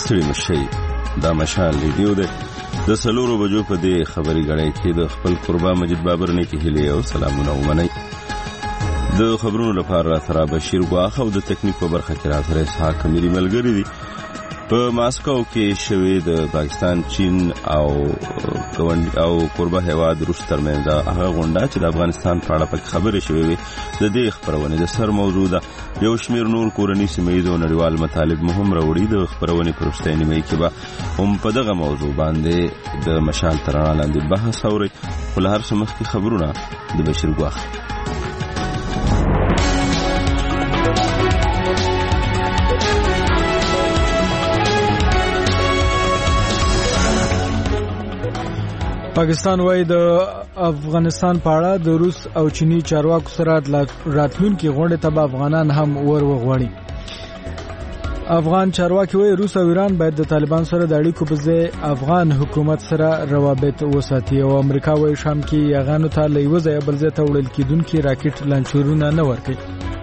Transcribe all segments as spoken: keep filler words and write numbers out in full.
ستړي مشي. دا مشال ریډیو ده د سلورو بجو په دې خبري غړې کې د خپل قربا مجید بابر نه کې هلي او سلامونه ومني. د خبرونو لپاره تر بشیر غواخه او د تکنیک په برخه کې راځي اسحاق مری ملګری دي. په ماسکو کې شوې د پاکستان چین او ګوند او قربا هواد روس ترمنځ هغه غونډه چې د افغانستان په اړه پک خبرې شوې وي د دې خبرونه د سر موضوع ده. یو شمیر نور کورنی سیمه‌یز او نړیوال مطالب مهم راوړي. د خبرونه پرسته نیمه کې به هم په دغه موضوع باندې د مشال ترانه لاندې بحث اوري. خو له هر څه مخکې خبرونه د بشیر غواخه. پاکستان وايي د افغانستان په اړه د روس او چینی چارواکو سره راتلونکي غونډې ته به افغانان هم ور وغواړي. افغان چارواکي وايي روس او ایران باید د طالبان سره د اړیکو په ځای افغان حکومت سره روابط وساتي او امریکا وايي شام کې یغانو ته له یو ځای بل ځای ته وړل کېدونکي راکټ لانچرونه نه ورکوي.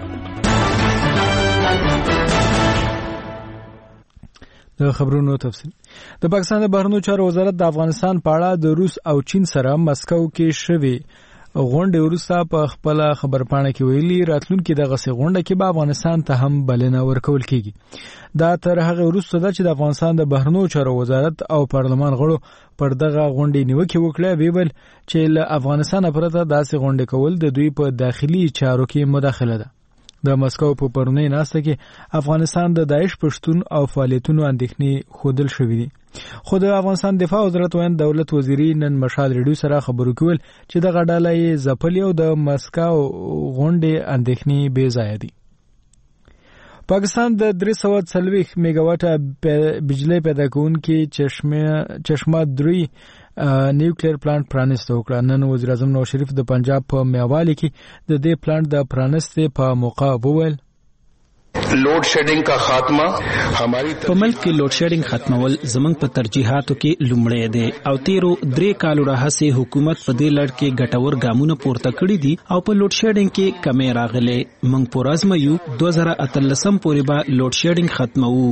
د خبرونو تفصیل. د پاکستان د بهرنیو چارو وزارت د افغانستان په اړه د روس او چین سره مسکو کې شوې غونډې وروسته په خپل خبرپاڼه کې ویلي راتلونکي دغه سي غونډه کې به افغانستان ته هم بلنه ورکول کیږي. دا تر هغه وروسته چې د افغانستان د بهرنیو چارو وزارت او پارلمان غړو پر دغه غونډې نیوکه وکړه ویل چې له افغانستان پرته داسې غونډې کول د دوی په داخلي چارو کې مداخله ده. د مسکو په پرونی ناسته کې افغانستان د داعش پښتون او فعالیتونو اندېښنې خودل شوې دي. خو د افغانستان دفاع وزارت وین دولت وزیری نن مشال ریډیو سره خبرو کول چې د غډاله یې زپلی او د مسکو غونډې اندېښنې بې ځای دي. پاکستان د درې سوه څلوېښت میگا واټه بجلی پیدا کوونکې چشمه چشمه درې نیوکلیر پلانټ پرانیسته وکړه. نن وزیر اعظم نواز شریف د پنجاب په میاوالی کې د دې پلانټ د پرانیسته په موقع وویل لوډ شیډینګ کا خاتمه ہماری په ملک کې لوډ شیډینګ ختمول زمنګ په ترجیحاتو کې لومړی دی او تیرو درې کالو راهسې حکومت په دې لړ کې ګټور ګامونه پورته کړي دي او په لوډ شیډینګ کې کمی راغلي. موږ پورازمه یو دوه زره اتلسم پورې به لوډ شیډینګ ختمو.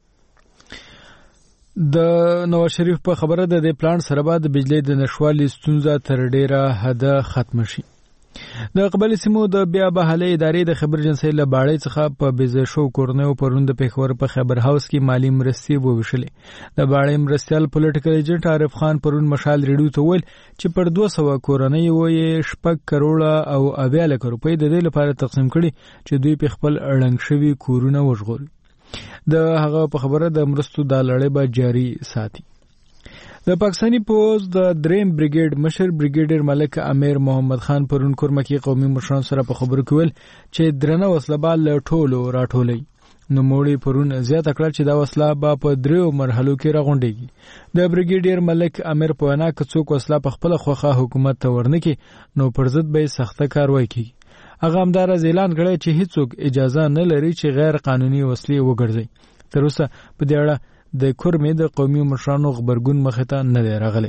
د نواز شریف په خبره ده د پلانټ سره به د بجلی د نشوالي ستونزه تر ډیره حده ختم شي. د قبایلی سیمو د بیا بحالي ادارې د خبر جنسي له باړې څخه په بيزه شو کورنیو پروند په خبر په خبر هاوس کې مالی مرستي وویشلې. د باړې مرستيال پولیټیکل ایجنټ عارف خان پرون مشال ریډیو ته ویل چې پر دوه سوه کورنۍ وې شپږ کروڑه او اویا لک روپۍ د دې لپاره تقسیم کړي چې دوی په خپل اړنګ شوی کورونه وژغوري. د هغه په خبره د مرستو د لړۍ به جاری ساتي. د پاکستاني پوز د دریم بریګیډ مشر بریګیډر ملک امیر محمد خان پرون کورمکی قومي مشران سره په خبرو کې ویل چې درنه وسله بال ټولو راټولې. نو موړي پرون زیاته کړ چې دا وسله به په دریو مرحلو کې راغونډيږي. د بریګیډر ملک امیر په وینا کې څوک وسله په خپل خوخه حکومت ته ورنکي نو پر ضد به سخته کاروایی کوي. هغه همدار اعلان کړی چې هیڅوک اجازه نه لري چې غیر قانوني وسلې وګرځي. تر اوسه په دې اړه د کورمې د قومي مشرانو خبرګون مخه ته نه دی راغلی.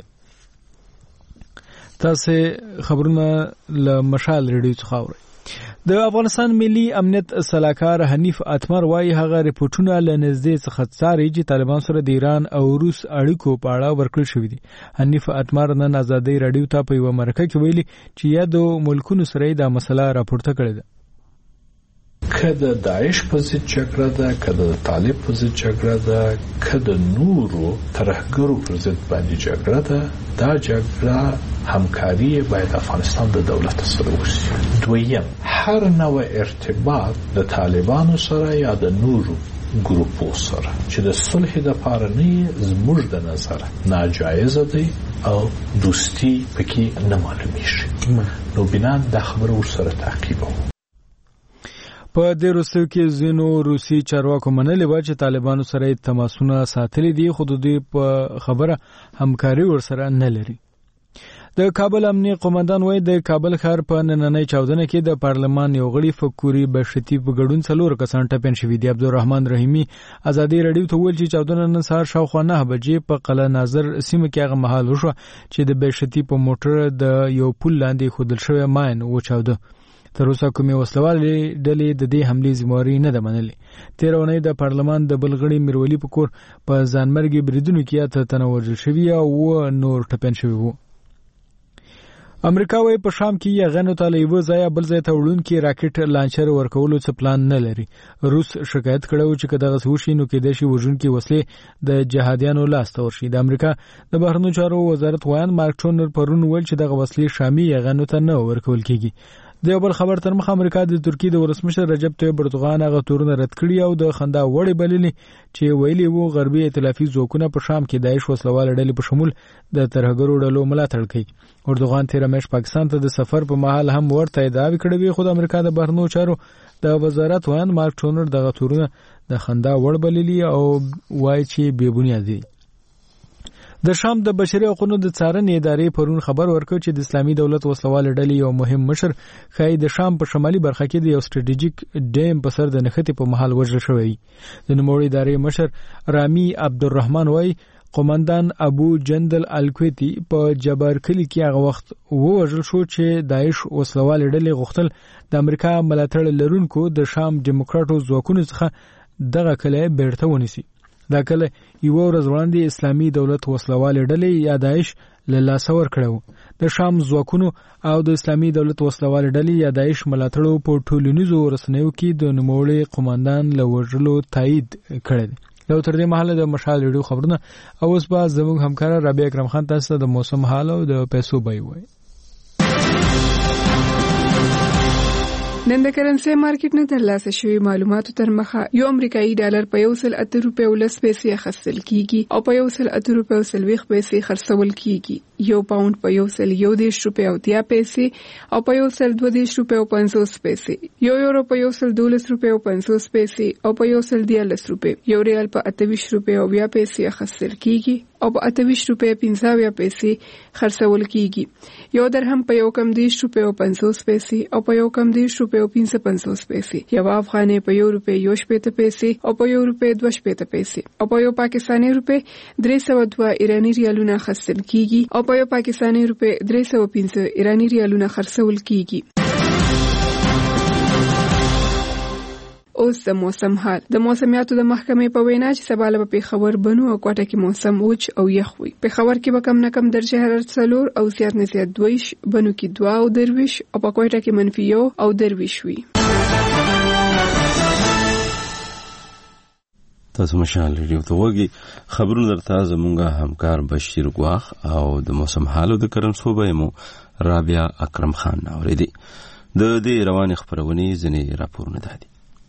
تاسو خبرونه له مشال ریډیو څخه اورئ. د افغانستان ملي امنیت صلاحکار حنیف اتمر وايي هغه ریپورتونه له نږدې څخه څاري چې طالبان سره د ایران او روس اړیکو په اړه ورکړل شوې دي. حنیف اتمر نن ازادي رادیو ته په یو مرکه کې ویلي چې یادو ملکونو سره دا مسله راپورته کړې ده. کده داعش په ضد جګړه ده، کده طالب په ضد جګړه ده، کده نورو ترهګرو پر ضد باندې جګړه ده، دا جګړه همکاري باید افغانستان د دولت سره وشي. دویم هر نوع ارتباط د طالبانو سره یا د نورو ګروپو سره چې د صلح لپاره نه زموږ د نظر ناجایز دی او دوستی پکې نه معلومیږي. نو بنا د خبرو سره تعقیبو. په دې وروستیو کې ځینو روسي چارواکو منلي و چې طالبانو سره تماسونه ساتلي دي خو دوی په خبره همکاري ورسره نه لري. د کابل امنیه قومندان وایي د کابل ښار په نننۍ چاودنه کې د پارلمان یو غړي فکوري بشتی په ګډون څلور کسان ټپین شوي دي. عبدالرحمن رحیمي ازادي رادیو ته ویل چې چاودنه نن سهار شاوخوا نه بجې په قلعه ناظر سیمه کې هغه مهال وشوه چې د بشتی په موټر د یو پل لاندې خودل شوی ماین وچاوده. تر اوسه کومې وسلوالې ډلې د دې حملې ذمہواري نه ده منلې. تیر اونۍ د پارلمان د بلغړي میرولی په کور په ځانمرګي بریدونو کې اته تنه وژل شوي او نور ټپیان شوي وو. امریکا وايي په شام کې یغنو ته له یو ځای بل ځای ته وړونکي راکټ لانچر ورکولو څه پلان نه لري. روس شکایت کړو چې کداغه سوشي نو کې د شي وژونکي وسلې د جهادیانو لاس ته ورشي. د امریکا د بهرنیو چارو وزارت وایي مارک ټونر پرون ویل چې دغه وسلې شامي یغنو ته نه ورکول کیږي. د بل خبر تر مخه امریکا د ترکیې د ولسمشر رجب طیب اردوغان هغه تورونه رد کړی او د خندا وړي بللي چې ویلي وو غربي ائتلافي ځواکونه په شام کې داعش وسلوال ډلې په شمول د ترهګرو ډلو ملاتړ کوي. اردوغان تیر میاشت پاکستان ته د سفر په مهال هم ورته ادعا وکړه خو د امریکا د بهرنیو چارو د وزارت وایي مارک ټونر دغه تورونه د خندا وړ بللي او وایي چې بې بنیاد دي. د شام د بشري حقوقو د څارنې ادارې پرون خبر ورکړ چې د اسلامي دولت وسلوال ډلې یو مهم مشر خای د شام په شمالي برخه کې د یو سټریټیجیک ډیم په سر د نښتې په محل وژل شوی. د نوموړي ادارې مشر رامي عبدالرحمن وایي قومندان ابو جندل الکویتی په جبار کلی کې هغه وخت ووژل شو چې داعش وسلوال ډلې غوښتل د امریکا ملاتړ لرونکو د شام دیموکراتو ځواکونو څخه دغه کلی بیرته ونیسي. دا کله یو ورځ وړاندې اسلامي دولت وسلوال ډلې یا داعش له لاسه ورکړو. د شام ځواکونو او د اسلامي دولت وسلوال ډلې یا داعش ملاتړو په ټولنیزو رسنیو کې د نوموړي قومندان له وژلو تایید کړی. یو تر دې مهاله د مشال ریډیو خبرونه او اوس به زموږ همکار رابعه اکرم خان تاسو ته د موسم حال او د پیسو بیه وایي. نن د کرنسي مارکیټ نه ترلاسه شوی معلوماتو تر مخه یو امریکایي ډالر په یو سل اته روپۍ ولس پیسې اخیستل کیږي او په یو سل اته روپۍ او سلويخ پیسې خرڅول کیږي. یو پاوند په یو سل یو دیش روپۍ او تیا پیسې او په یو سل دوه دیش روپۍ او پنځوس پیسې. یو یورو په یو سل دولس روپۍ او پنځوس پیسې او په یو سل دیارلس روپۍ. یو ریال په اتهویشت روپۍ او بیا پیسې اخیستل کیږي او په اتهویشت روپۍ پنځه پیسې خرڅول کیږي. یو درهم په یو کم دیش روپۍ او پنځوس پیسې او په یو کم دیش روپۍ او پنځه پنځوس پیسې. یو افغانۍ په یو روپۍ یو شپېته پیسې او په یو روپۍ دوه شپېته پیسې او په یو پاکستاني روپۍ درې سوه دوه ایراني ریالونه اخیستل کیږي او په یو پاکستاني روپۍ درې سوه پنځه ایراني ریالونه خرڅول کیږي. اوس د موسم حال. د موسمیاتو د محکمې په وینا چې سبا له پېښور بنو او کوټه کې موسم وچ او یخ وي. پېښور کې به کم نه کم درجه حرارت څلور او زیات نه زیات دویش، بنو کې دوه او درویش او په کوټه کې منفي یو او درویش وي. تاسو مشال ریډیو ته وګورئ. خبرونه درته زمونږه همکار بشیر ګواخ او د موسم حالو د کرنسو به مو رابعه اکرم خان اوریدي. د دې روانې خبرونې ځینې راپورونه دادي.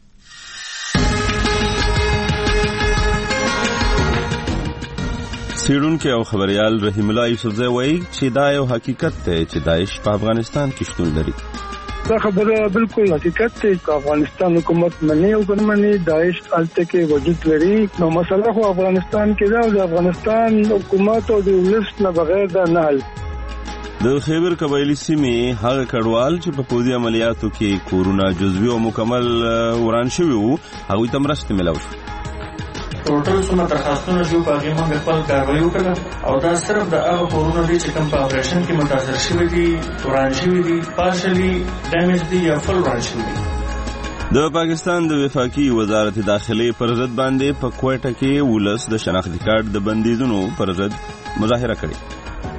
سیړونکي او خبريال رحیم الله یوسفزی وایي چې دا یو حقیقت دی چې داعش په افغانستان کې شتون لري. دا خبره بالکل حقیقت دی چې افغانستان حکومت منی او ګرمنی داعش الته کې وجود لري. نو مسله خو افغانستان کې دا د افغانستان حکومت او د ولس نه بغیر دا نه حل. د خیبر قبایلی سیمې هغه کډوال چې په پوځي عملیاتو کې کورونا جزوي او مکمل وران شوی وو هغوی ته مرستې ملاو شو. ټوټل څومره درخواستونه شو په هغې موږ خپل کاروایي وکړه او دا صرف د هغه کورونه دي چې کوم په اپریشن کې متاثر شوي دي، وران شوي دي، پارشلي ډیمیج دي یا فل وران شوي دي. د پاکستان د وفاقي وزارت داخلي پر ضد باندې په کوټه کې ولس د شناختی کارت د بندیزونو پر ضد مظاهره کړې.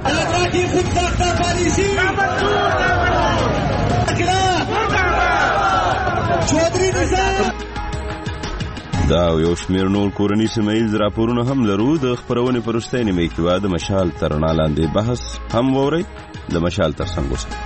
دا یو شمېر نور کورني سیمه ییز راپورونه هم لرو. د خپرونې په وروستۍ نیمه کې به د مشال تر رڼا لاندې بحث هم واورئ. د مشال تر څنګ اوسئ.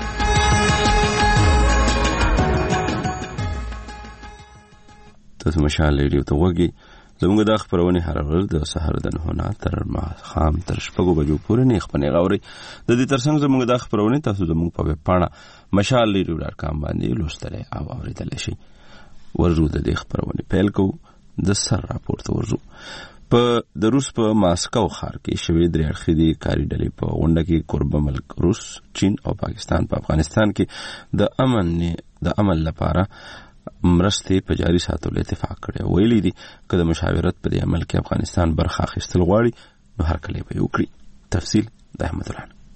تاسو مشال ریډیو ته وګورئ. زموږ د خبرونې هر ورځ د سحر د نهو نه تر ماښام تر شپږو بجو پورې نه خپرې غوړي. د دې ترڅنګ زموږ د خبرونې تاسو زموږ په ویب پاڼه مشال ریډیو ډاټ کام باندې لوستلی او اورېدلی شئ. ورځو د دې خبرونې پیل کوو. د سر راپور ته ورځو. په د روس په ماسکو ښار کې شوې درې اړخیزې کاري ډلې په غونډه کې کوربه ملک روس، چین او پاکستان په افغانستان کې د امن د عمل لپاره مرستې په جاري ساتلو اتفاق کړی. ویلي دي که د مشاورت په دې عمل کې افغانستان برخه اخیستل غواړي نو هر کلی به یې وکړي. تفصیل د احمد الله.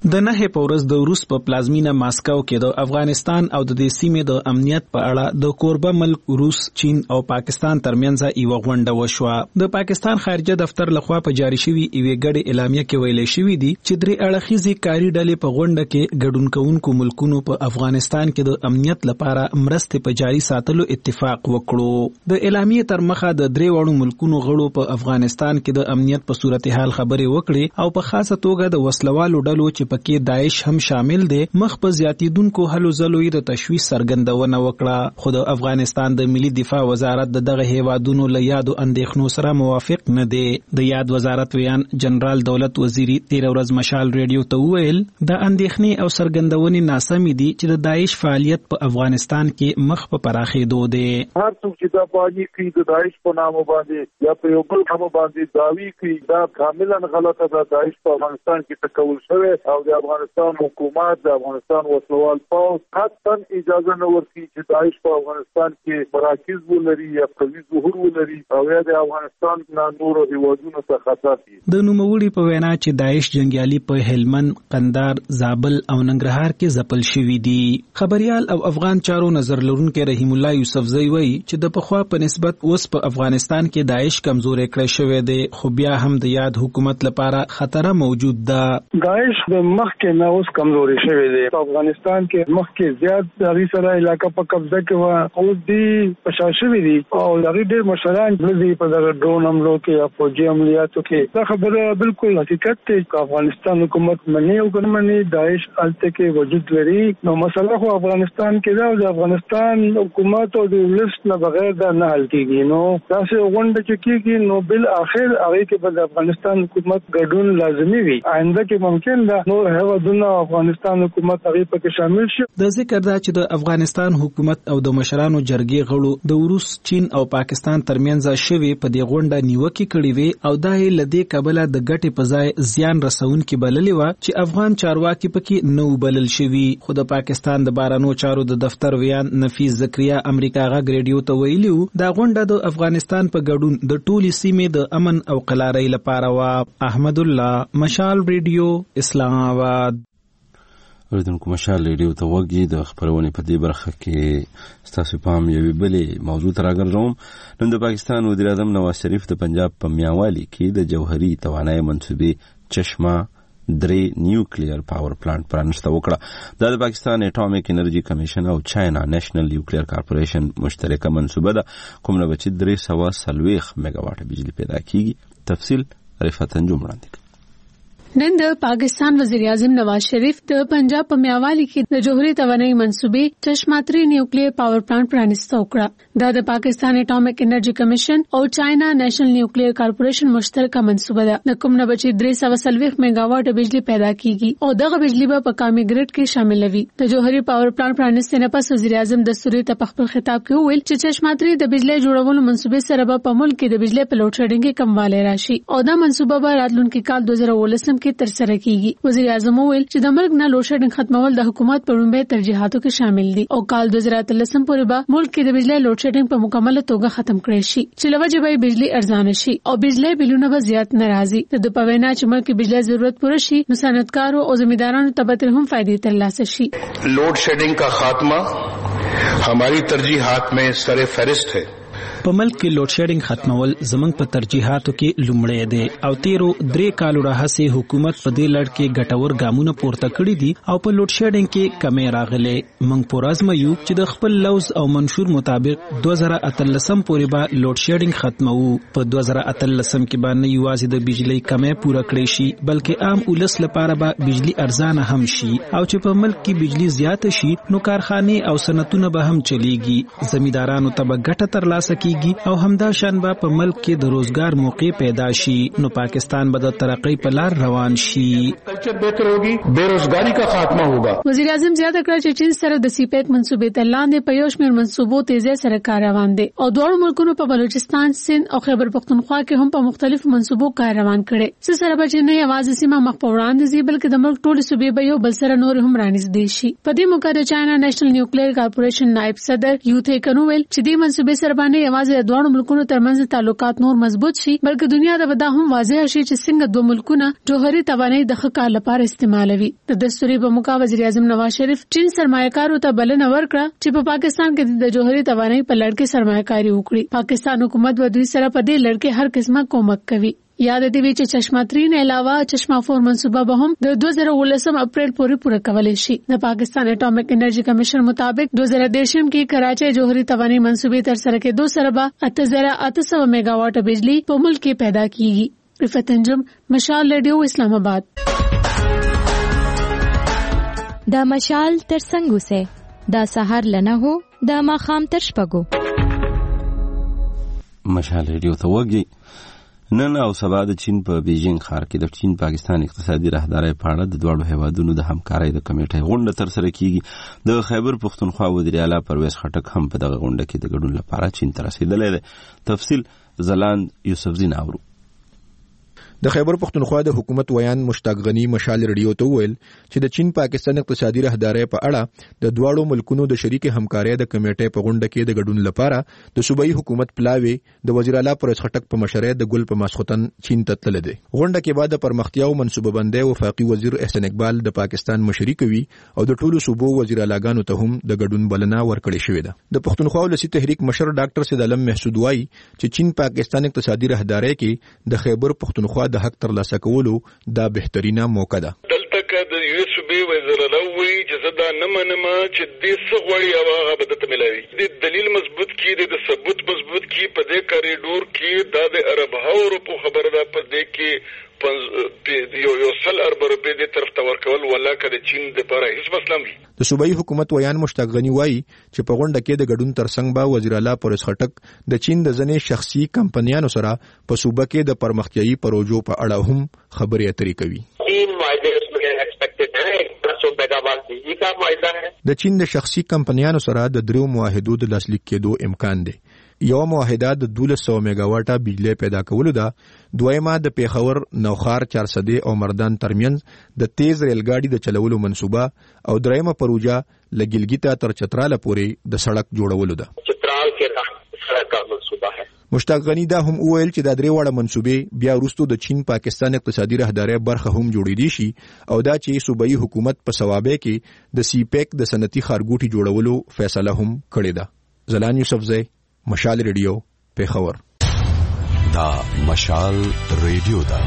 د نه په ورځ د روس په پلازمینه ماسکو کې د افغانستان او د دې سیمې د امنیت په اړه د کوربه ملک روس، چین او پاکستان ترمنځ یو غونډه وشوه. د پاکستان خارجه دفتر لخوا په جاری شوی یوې ګډې اعلامیه کې ویل شوی دی چې درې اړخیزې کاري ډلې په غونډه کې ګډون کوونکو ملکونو په افغانستان کې د امنیت لپاره مرستې په جاری ساتلو اتفاق وکړو. د اعلامیه تر مخه د درې وړو ملکونو غړو په افغانستان کې د امنیت په صورتحال خبرې وکړي او په خاصه توګه د وسلوالو ډلو چې پکې داعش هم شامل دي مخ په زیاتیدونکو هلو ځلو د تشویش څرګندونه وکړه. خو د افغانستان د ملي دفاع وزارت دغه هیوادونو له یادو اندېښنو سره موافق نه دی. د یاد وزارت ویان جنرال دولت وزیری تیر ورځ مشال ریډیو ته وویل د اندېښنې او څرګندونې ناسمې دي چې د داعش فعالیت په افغانستان کې مخ په پراخېدو دی. هر څوک چې دا باندې کوي د داعش په نامه باندې یا په یو بل نامه باندې دعوی کوي دا کاملا غلطه ده. داعش په افغانستان کې تکول شوی او د افغانستان حکومت د افغانستان وسلوال پوځ حتی اجازه نه ورکوي چې داعش په افغانستان کې مراکز ولري یا قوي ظهور ولري او یا د افغانستان نه نورو هیوادونو ته خطر دي. د نوموړي په وینا چې داعش جنگیالي په هلمند، قندهار، زابل او ننګرهار کې ځپل شوي دي. خبريال او افغان چارو نظر لرونکي رحیم الله یوسفزئی وایي چې د پخوا په نسبت اوس په افغانستان کې داعش کمزورې کړی شوی دی، خو بیا هم د یاد حکومت لپاره خطر موجود ده. داعش د مخکې نه اوس کمزوري شوی دی. په افغانستان کې مخکې زیات دغه سره علاقہ په قبضه کې و او دی پشا شوی دی او دغه ډېر مشران دي په دغه ډرون حملو کې یا فوجي عملیاتو کې. دا خبره بالکل حقیقت دی چې افغانستان حکومت منی او ګرمنی داعش الته کې وجود لري. نو مسله خو افغانستان کې دا د افغانستان حکومت او د ولس نه بغیر دا نه حل کیږي. نو تاسو غونډه چې کیږي نو بل اخر هغه کې په افغانستان حکومت ګډون لازمي وي. آینده کې ممکن ده نو هغه افغانستان حکومت هغه پکې شامل شي. د ذکر دا چې د افغانستان حکومت او د مشرانو جرګې غړو د روس، چین او پاکستان ترمنځ شوی په دې غونډه نیوکه کړې وي او دا یې لدې کبله د ګټې په ځای زیان رسونکي بللې و چې افغان چارواکي پکې نو بلل شوی. خو د پاکستان د بارانو چارو د دفتر ویان نفیس زکریا امریکا غږ ریډیو ته ویلي دا غونډه د افغانستان په ګډون د ټولي سیمې د امن او قلارۍ لپاره و. احمد الله، مشال ریډیو، اسلام آباد. اوریدونکو مشال ریډیو ته وګورئ. د خبرونې په دې برخه کې ستاسو پام یوې بلې موضوع ته راګرځوم. نن د پاکستان وزیر اعظم نواز شریف د پنجاب په میاوالی کې د جوهري توانایي منصوبې چشمه درې نیوکلیر پاور پلانټ پرانشته وکړه. دا د پاکستان اټامیک انرژي کمیشن او چاینا نېشنل نیوکلیر کارپوریشن مشترکه منصوبه ده کوم نه چې درې سوه څلوېښت میگا واټه بجلی پیدا کیږي. تفصیل رفعت انجم وړاندې کوي. نن د پاکستان وزیر اعظم نواز شریف د پنجاب په میاوالی کې د جوهري توانایي منصوبې چشمه درې نیوکلیر پاور پلانټ پرانیسته وکړه. دا د پاکستان اټامیک انرژي کمیشن او چاینا نېشنل نیوکلیر کارپوریشن مشترکه منصوبه ده. د کوم نه چې درې سوه څلوېښت میگا واټ بجلی پیدا کیږي او دغه بجلی به په قومي ګریډ کې شامل وي. د جوهري پاور پلانټ پرانیسته نه پس وزیر اعظم دستوري ته په خپل خطاب کې وویل چې چشمه درې د بجلی جوړولو منصوبې سره به په ملک کې د بجلی په لوډ شیډینګ کې کموالی راشي او دا منصوبه به راتلونکي کال دوه زره اوولسم کې تر سره کیږي. وزیر اعظم وویل چې د ملک نه لوډ شیډینګ ختمول د حکومت په لومړي ترجیحاتو کې شامل دي او کال دوه زره اتلسم پورې به ملک کې د بجلی لوډ شیډینګ په مکمل توګه ختم کړي شي چې لوجه به بجلی ارزانه شي او بجلی بلونه به زیات نه راځي. د پوینا چې ملک کې بجلی ضرورت پوره شي نو صنعتکارو او زمیندارانو ته به هم فائدې ترلاسه شي. لوڈ شیڈنگ کا خاتمہ ہماری ترجیحات میں سر فہرست ہے. په ملک کې لوډ شیډینګ ختمول زمنګ په ترجیحاتو کې لومړی دی او تیرو درې کالو راهسې حکومت په دې لړ کې ګټور ګامونه پورته کړي دي او په لوډ شیډینګ کې کمې راغلې. موږ پورازمه یو چې د خپل لوز او منشور مطابق دوه زره اتلسم پورې به لوډ شیډینګ ختمو. په دوه زره اتلسم کې باندې یوازې د بجلی کمې پوره کړې شي بلکې عام ولس لپاره به بجلی ارزانه هم شي او چې په ملک کې بجلی زیاته شي نو کارخانه او صنعتونه به هم چلیږي. زمیندارانو ته به ګټه ترلاسه کیږي او همدا شان به په ملک کې د روزګار موقع پیدا شي نو پاکستان به د ترقۍ په لار روان شي. کلچر بهتر ہوگی، بیروزګاری کا خاتمہ ہوگا. وزیر اعظم زیاته کړ چې چین سره د سی پیک منصوبې تر لاندې په یو شمېر منصوبو تیزی سره کار روان دي او دواړو ملکونو په بلوچستان، سند او خیبر پختونخوا کې هم په مختلفو منصوبو کار روان کړي چې سره به نه یوازې سیمه مخ په وړاندې ځي بلکې د ملک ټولې صوبې به یو بل سره نور هم رانږدې شي. په دې موقع د چاینا نېشنل نیوکلیر کارپوریشن نائب صدر یو ته کنوویل چې دې منصوبې سره باندې یوازې د دوه ملکونو ترمنځ تعلقات نور مضبوط شي بلکې دنیا ته به دا هم واضح شي چې څنګه دوه ملکونه جوهري توانایي د ښه کار لپاره استعمالوي. د دستوري په موقع وزیر اعظم نواز شریف چین سرمایه‌کارو ته بلنه ورکړه چې په پاکستان کې د جوهري توانایي په لړ کې سرمایه‌کاري وکړي. پاکستان حکومت به دوی سره په دې لړ کې هر قسمه کومک کوي. یاد دې وی چې چشمه تری نه علاوه چشمه فور منصوبه به هم د دوه زره ولسم اپریل پورې پوره کولای شي. د پاکستان اټومیک انرژي کمیشن مطابق دوه زره دیشم کې کراچۍ جوهري توانایي منصوبې تر سره کېدو سره به اته زره اته سوه میگا واټ بجلی په ملک کې پیدا کیږي. رفعت انجم، مشال ریډیو، اسلام آباد. دا مشال تر څنګه سه دا سحر لنه هو دا ماخام تر شپګو. مشال ریډیو ته وګي. نن او سبا د چین په بیجینګ ښار کې د چین پاکستان اقتصادي راهدارۍ په اړه د دواړو هیوادونو د همکارۍ د کمیټې غونډه تر سره کیږي. د خیبر پښتونخوا وزیر اعلی پرویز خټک هم په دغه غونډه کې د ګډون لپاره چین ته رسیدلی دی. تفصیل زلاند یوسفزي ناورو. د خیبر پښتونخوا د حکومت ویان مشتاق غنی مشال ریډیو ته ویل چې د چین پاکستان اقتصادي راهدارۍ په اړه د دواړو ملکونو د شریک همکارۍ د کمیټې په غونډه کې د ګډون لپاره د صوبایي حکومت پلاوی د وزیر اعلی پرویز خټک په مشرۍ د ګل په ماسختن چین ته تللی دی. غونډه کې بعد د پرمختیا او منصوبه بندۍ وفاقي وزیر احسان اقبال د پاکستان مشري کوي او د ټولو صوبو وزیر اعلیګانو ته هم د ګډون بلنه ورکړې شوې ده. د پښتونخوا ولسی تحریک مشر ډاکټر سید عالم محسود وایي چې چین پاکستان اقتصادي راهدارۍ کې د خیبر پښتونخوا د حق ترلاسه کولو دا بهترینه موقع ده. دلته که د یو اس بي وزیر الاوی چې زدا نه منم چې دې څه غوړي او هغه به د ملوي د دلیل مضبوط کی د ثبوت مضبوط کی په دې کاریډور کې د د عرب هاورو په خبره ده په دې کې یو یو سل اربع روپے دې طرف ته ورکول ولا کده چین د لپاره هیڅ مسله نه. د صوبایي حکومت ویان مشتاق غنی وایي چې په غونډه کې د ګډون ترڅنګ به وزیر اعلی پرویز خټک د چین د ځنې شخصي کمپنیانو سره په صوبه کې د پرمختیایي پروژو په اړه هم خبرې اترې کوي. چین معاهده اسمه ایکسپیکټډ ہے ایک سو میگا واٹ بجلی کا معاهده ہے. د چین د شخصي کمپنیانو سره د درو معاهدو د لاسلیک کېدو امکان دی. یو معاهده د دولس سوه میگا واټه بجلی پیدا کولو ده. دویمه د پیښور، نوخار، چارسدې او مردان ترمنځ د تیز ریل ګاډي د چلولو منصوبه او دریمه پروژه لګلګیتا تر چتراله پورې د سړک جوړولو ده. چترال کې سړک کا منصوبه ہے. مشتاق غنی دا هم وویل چې د درې وړه منصوبې بیا وروسته د چین پاکستان اقتصادي راهدارۍ برخه هم جوړېدي شي او دا چې صوبایي حکومت په ثوابه کې د سی پیک د صنعتي ښارګوټي جوړولو فیصله هم کړې ده. زلان یوسفزی، مشال ریډیو، پیښور. دا مشال ریډیو ده.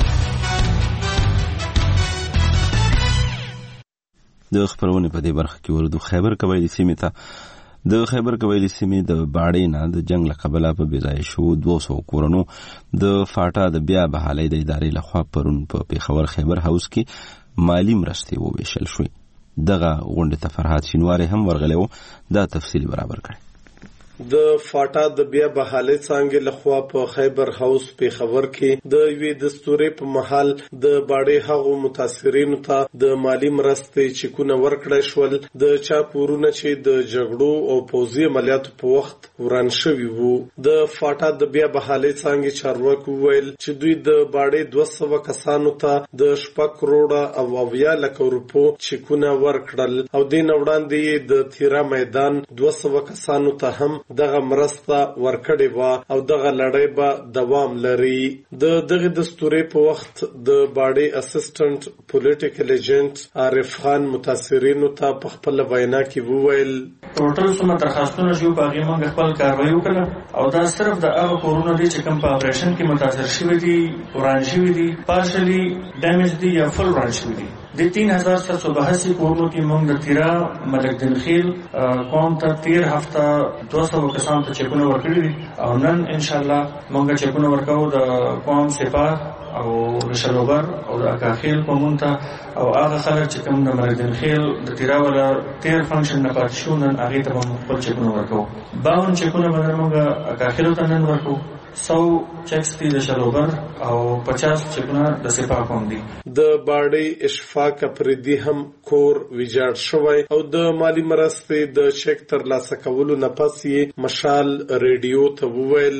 د خبرونه په دې برخه کې ورته خیبر قبایلی سیمه ته د خیبر قبایلی سیمه د باړې نه د جنگ له قبله په بځای شو دوه سوه کورونو د فاټا د بیا بحالۍ د ادارې لخوا پرون په پیښور خیبر هاوس کې مالی مرستې وویشل شوې. دغه غونډه ته فرحات شینواری هم ورغلی و. دا تفصیل برابر کړي. د فاټا د بیا بحالۍ څانګې لخوا په خیبر هاوس په خبر کې د یوې دستورې په محل د باړې هغو متاثرینو ته د مالی مرستې چکونه ورکړای شول د چا کورونه چې د جګړو او پوځي عملیاتو په وخت وران شوي وو. د فاټا د بیا بحالۍ څانګې چارواکو ویل چې دوی د باړې دوه سوه کسانو ته د شپږ کروړه او اویا لکه روپو چکونه ورکړل او دې نه وړاندې د تیرا میدان دوه سوه کسانو ته هم دغه مرسته ورکړې وه او دغه لړۍ به دوام لري. د دغه دستورې په وخت د باډي اسسټنټ پولیټیکل ایجنټ عارف خان متاثرینو ته په خپل وینا کې وویل ټوټل څومره درخواستونه شو په هغې موږ خپل کاروایي وکړه او دا صرف د هغه کورونه دي چې کوم په اپریشن کې متاثر شوي دي، وران شوي دي، پارشلي ډیمیج دي یا فل وران شوي دي. د تین هزار سات سو بهسي کورونو کې موږ د تیرا ملک دنخیل قوم ته تیر هفته دوه سوه کسانو ته چکونه ورکړي دي او نن انشاءالله موږ چکونه ورکوو د قوم سپاه او د شلوبر او د اکاخیل قومونو ته او هغه خلک چې کوم د ملک دنخیل د تیرا ولا تیر فنکشن نه پاتې شو نن هغې ته به موږ خپل چکونه ورکوو. باون چکونه به موږ اکاخیلو ته نن ورکوو. سو چکس دی د شلوبر او پچاس چکونه د سپاه قوم دي. د باډي اشفاق افریدي هم کور ویجاړ شوی او د مالی مرستې د چک تر لاسه کولو نه پس یې مشال ریډیو ته وویل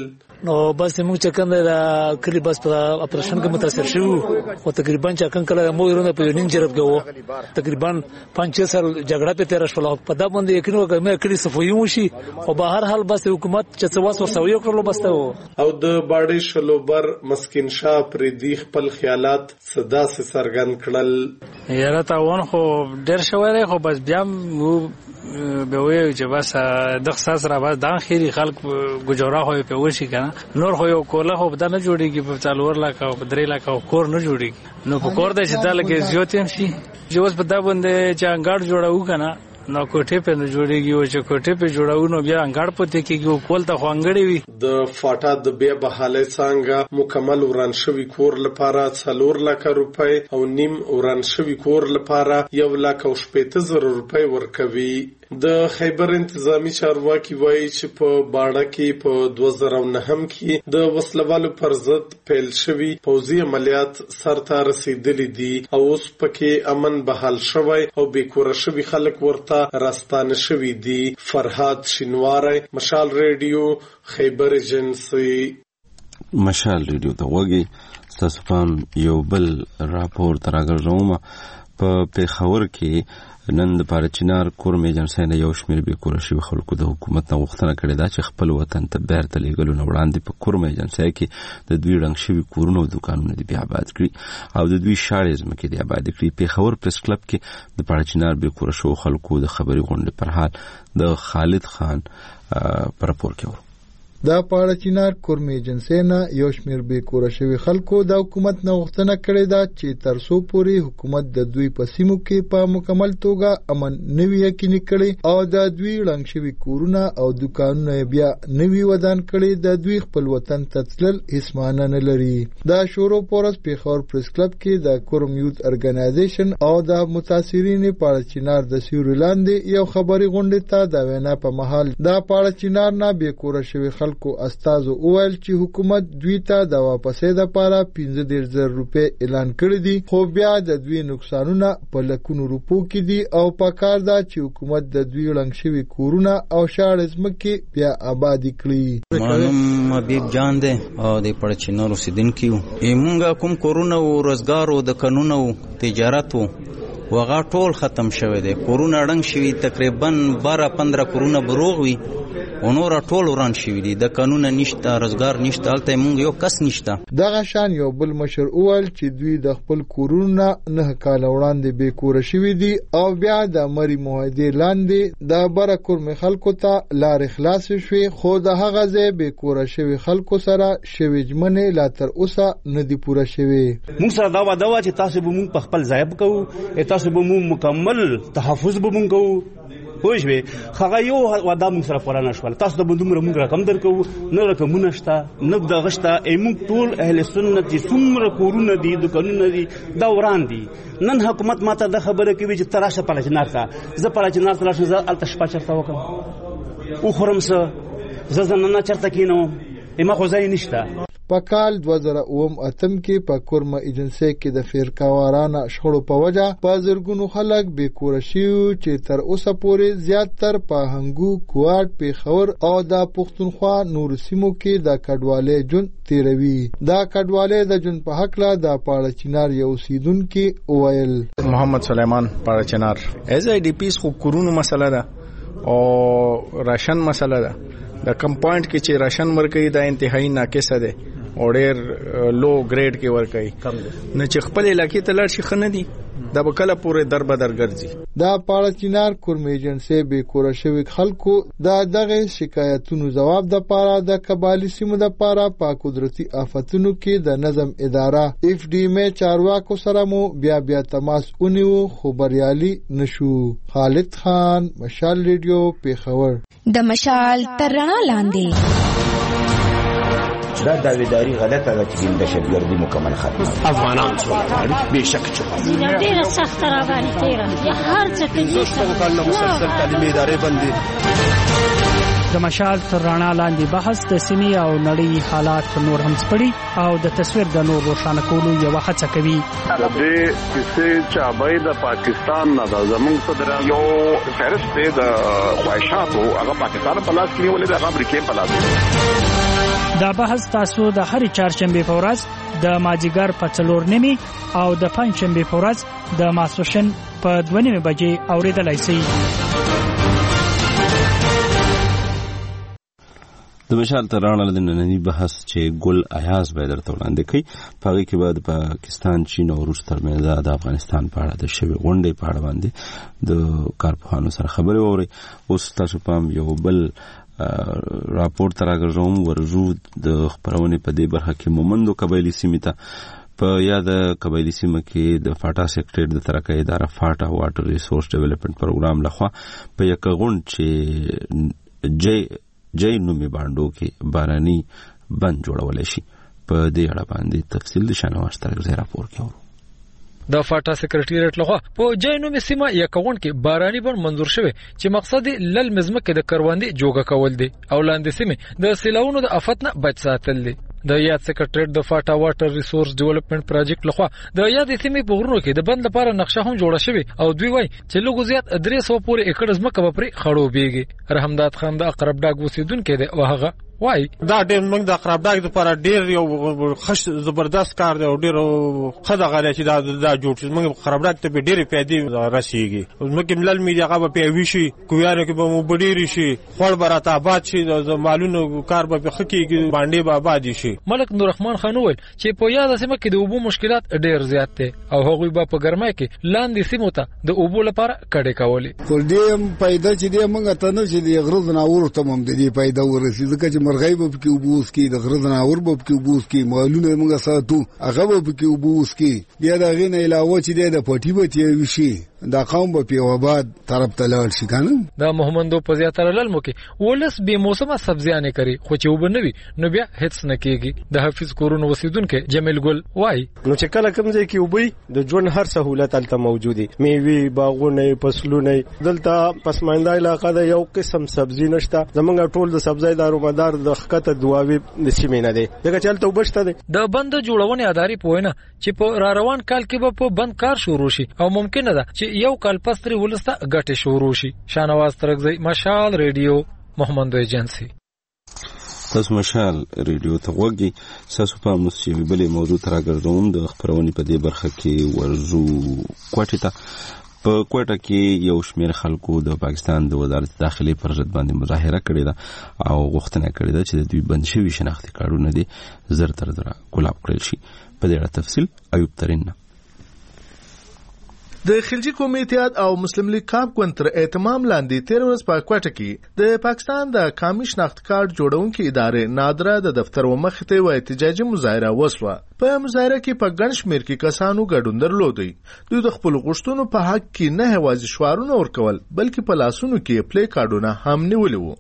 نو بس موږ چې کوم د کلی بس په اپریشن کې متاثر شو او تقریبا چې کوم کله مو ورونه په یونین جرب کې تقریبا پنځه سال جګړه په تیر شول په دا باندې یقین وکړم مې کلی صفوي وشي او به هر حال بس حکومت چې څه واسو سوي کړلو بس ته او د باډي شلوبر مسکین شاه پر دی خپل خیالات صدا سره سرګن کړل یاره تاون خو ډیر شوی دی خو بس بیا مو به وی چې بس د خاص را بس دان خيري خلک ګجورا خو په وشي کنه نور خو یو کوله خو بدنه جوړيږي په څلور لاک او په درې لاک او کور نه جوړيږي نو په کور د چې دلته زیاتیم شي چې اوس په دا باندې چې انګړ جوړاو کنه نو کوټه په نه جوړيږي او چې کوټه په جوړاو نو بیا انګړ پته کېږي او کول ته خوانګړي وي د فاټا د بیا بحاله څنګه مکمل وران شوی کور لپاره څلور لک روپۍ او نیم وران شوی کور لپاره یو لک او شپږ زره روپۍ ورکوي د خیبر انتظامی چارواکي وایي چې په باړه کې په دوه زره نهه کې د وسلوالو پر ضد پیل شوی پوځي عملیات سرته رسیدلي دي او اوس پکې امن بحال شوی او بیکوره شوی خلک ورته راستانه شوی دي. فرهاد شینواری، مشال ریډیو، خیبر ایجنسی. مشال ریډیو ته وګي تاسو پام یو بل راپور تراګرځوم په پیښور کې نن د پارچینار کورم ایجنسی نه یو شمېر به کور شي خلکو د حکومت نه غوښتنه کړې ده چې خپل وطن ته بیرته لېږلو نه وړاندې په کورم ایجنسی کې د دوی رنګ شوي کورونه او دوکانونه دي بیا آباد کړي او د دوی شاړې ځمکې دي آباد کړي. پیښور پریس کلب کې د پارچینار به کور شو خلکو د خبري غونډې پر حال د خالد خان پر راپور کې دا پاړه چینار کورم ایجنسی نه یو شمیر به کور شوی خلکو د حکومت نه غوښتنه کړې ده چې ترسو پوری حکومت د دوی په سیمو کې په مکمل توګه امن نوی یقیني کړي او د دوی رنګ شوی کورونه او دکانونه بیا نوی ودان کړي د دوی خپل وطن ته تلل هیڅ معنی نه لري. دا شورو پورس پیښور پریس کلب کې د کورم یوث ارګنایزیشن او د متاثرین پاړه چینار د سیوري لاندې یو خبري غونډه ته د وینا په محل دا پاړه چینار نه به کور شوی خلکو کو استازو اول چې حکومت دوی ته د واپسې د پاره پنځه دېرش زره روپۍ اعلان کړی دي خو بیا د دوی نقصانونه په لکونو روپو کې دي او پکار ده چې حکومت د دوی رنګ شوي کورونه او شاړې ځمکې بیا آبادي کړي. مانم حبیب جان دی او د پړچینار اوسیدونکي یو موږ کوم کورونه او روزګار او د قانون او تجارت وغه ټول ختم شوی دی. کورونه رنګ شوي تقریبا بارہ پندرہ کورونه بروغ وي او نور ټول وران شوی دي. د قانون نشته، روزګار نشته، الته مونږ یو کس نشته. دغه شان یو بل مشر اول چې دوی د خپل کورونه نه کال وړاندې به کور شوی دي او بیا د مری موحدې لاندې د بره کورم خلکو ته لار اخلاص شوی خو د هغه ځای به کور شوی خلکو سره شوی جمنه لا تر اوسه نه دی پوره شوی. موږ سره دا وعده و چې تاسو به موږ په خپل ځای کوو، تاسو به موږ مکمل تحفظ به موږ کوو. خوښوي خغه یو ودا موږ سره پوره نشول. تاسو د بندومره موږ رقم درکو نه رقمونه شته نه د غشته ایمون ټول اهل سنت څومره کورونه دي دکانونه دي دا وران دي. نن حکومت ماته د خبره کوي چې تراشه پلچنار کا زه پلچنار تراشه زه الته شپه چرته وکم او خرمسه زه زنه چرته کینو اما خو ځای نشته. په کال دوه زره اووه اتم کې په کورم ایجنسی کې د فرقاوارانه شخړو په وجه په زرګونو خلک بې کوره شوي چې تر اوسه پورې زیاتر په هنګو، کوټ، پیښور او د پښتونخوا نورو سیمو کې د کډوالۍ ژوند تیروي. دا کډوالۍ د ژوند په هکله د پاړه چینار یو اوسیدونکي وویل. محمد سلیمان پاړه چینار ایز ای ډي پیس خو کورونو مسله ده او راشن مسله ده. د کم پوینټ کې چې راشن ورکوي دا انتهایی ناقصه ده او ډېر لو ګریډ کې ورکوي نه چې خپل علاقې ته لاړ شي ښه نه دي. دا به کله پورې در به در ګرځي. دا پاړه چینار کورم ایجنسی بې کوره شوي خلکو د دغه شکایتونو ځواب دپاره د قبایلي سیمو دپاره په قدرتي آفتونو کې د نظم اداره اف ډي مې چارواکو سره مو بیا بیا تماس ونیو خو بریالي نشو. خالد خان، مشال ریډیو، پیښور. د مشال تر رڼا لاندې دا داویداری غلطه ده چې دهشتګردي مکمل ختمه. افغانان څوک به شک چې ډیره سخت راغلي تیره یا هر څه کې څه کله مسلسل تعلیمي ادارې باندې د مشال تر رڼا لاندې بحث د سیمې او نړۍ حالات نور هم سپړي او د تصویر د نور روښانه کولو یو هڅه کوي. د دې کیسې چې ابای د پاکستان نه د زمونږ صدر یو فهرست د خواهشاتو هغه پاکستان په لاس کې ولې د امریکای په لاس دا بحث تاسو د هر چهارشنبه په ورځ د ماجیګر په څلور نیمه او د پنځشنبه په ورځ د ماسوشن په دوه نیمه بجې اوریدلای شئ. د مشال ترانه د نننی بحث چې ګل ایاز به درته وړاندې کړي په هغه کې بعد پاکستان چین او روس ترمنځ د افغانستان په اړه د شوی غونډې په اړه باندې د کارپوهانو سره خبرې ووري. اوس تاسو پام یو بل راپور تر راغورم ورجو د خبرونه په دې برخه کې مومندو قبایلی سیمه ته په یاد قبایلی سیمه کې د فاټا سیکټر د ترقی اداره فاټا واټر ریسورس ډیولپمنٹ پروګرام لخوا په یک غونډ چې جې جې نومي باندو کې باراني بند جوړول شي په دې اړه باندې تفصیل د شانواز تر زه راپور کوم. د فاټا سیکریټریټ لخوا په جې نومي سیمه یک غونډ کې باراني بند منظور شوی چې مقصد لل مزمکه د کروندې جوګه کول دي او لاندې سیمه د سیلاونو د افت نه بچ ساتل دي. د یاد سیکریټریټ د فاټا واټر ریسورس ډیولپمنٹ پروجیکټ لخوا د یاد سیمې په غرونو کې د بند لپاره نقشه هم جوړه شوې او دوی وایي چې لږ زیات درې سوه پورې ایکړ ځمکه به پرې خړوبېږي. رحمداد خان د اقرب ډاګ اوسیدونکی دی او هغه وای دا ډېر موږ د اقرب ډاګ لپاره ډېر یو خش زبردست کار دی او ډېر خدای غالي چې دا دا جوړ شي. موږ اقرب ډاګ ته به ډېر پیدا رسیږي. موږ ملل میډیا هغه به وی شي کویانو کې به مو بډېری شي خپل برات آباد شي د مالونو کار به خکېږي باندې به آباد شي. ملک نور رحمان خان وویل چې په یاد سیمه کې د اوبو مشکلات ډېر زیات دي او هغوی به په ګرمای کې لاندې سیمو ته د اوبو لپاره کډې کولې. ټول دې پیدا چې دې موږ ته نه چې دې غرض ناور ته هم دې پیدا ورسې ځکه چې مرغۍ به کې وبوس کې د غرض ناور به کې وبوس کې مالونه موږ ساتو هغه به کې وبوس کې بیا دا غینه علاوه چې دې د پټي به تی وشي دا قوم به په آباد طرف ته لاړ شي کنه. دا محمدو په زیاتره للمو کې ولس به موسمه سبزیانه کوي خو چې وبنوي نو بیا هیڅ نه کیږي. د حافظ کورونو وسیدونکو جمیل ګل وای نو چې کله کوم ځای کې وبوي د ژوند هر سہولت الته موجودي میوي باغونه فصلونه دلته پسمانده علاقه د یو قسم سبزی نشته. زمونږ ټول د سبزی دارو مدار د خکته دواوی د سیمه نه دي دغه چلته وبشته دي. د بند جوړونې ادارې پوینه چې په را روان کال کې به په بند کار شروع شي او ممکن ده چې یو کال پس تر ولسته غټه شروع شي. شانواز ترغزی مشال ریډیو محمد ایجنسی. تاسو مشال ریډیو ته وګورئ. تاسو په موسیقي بلې موضوع تر راګرځوم د خبرونې په دې برخه کې ورزو کوټه ته په کوټه کې یو شمېر خلکو د پاکستان د وزارت داخلي پر ضد باندې مظاهره کړې ده او غوښتنه کړې ده چې د دوی بند شوي شناختي کارډونه دي زر تر زره ګلاب کړل شي. په دې اړه تفصیل ایوب ترین. د خلجی قومي اتحاد او مسلم لیگ کاپ ګوند تر اهتمام لاندې تیر ورځ په کوټه کې د پاکستان د قومي شناخت کارت جوړونکو ادارې نادره د دفتر و مخ ته و احتجاجي مظاهره وسوه. په مظاهره کې په ګڼ شمېر کې کسانو ګډون درلودي. دوی د خپل غوښتنو په حق کې نه هوازي شعارونه ورکول بلکې په لاسونو کې پلی کارډونه هم نیولي وو.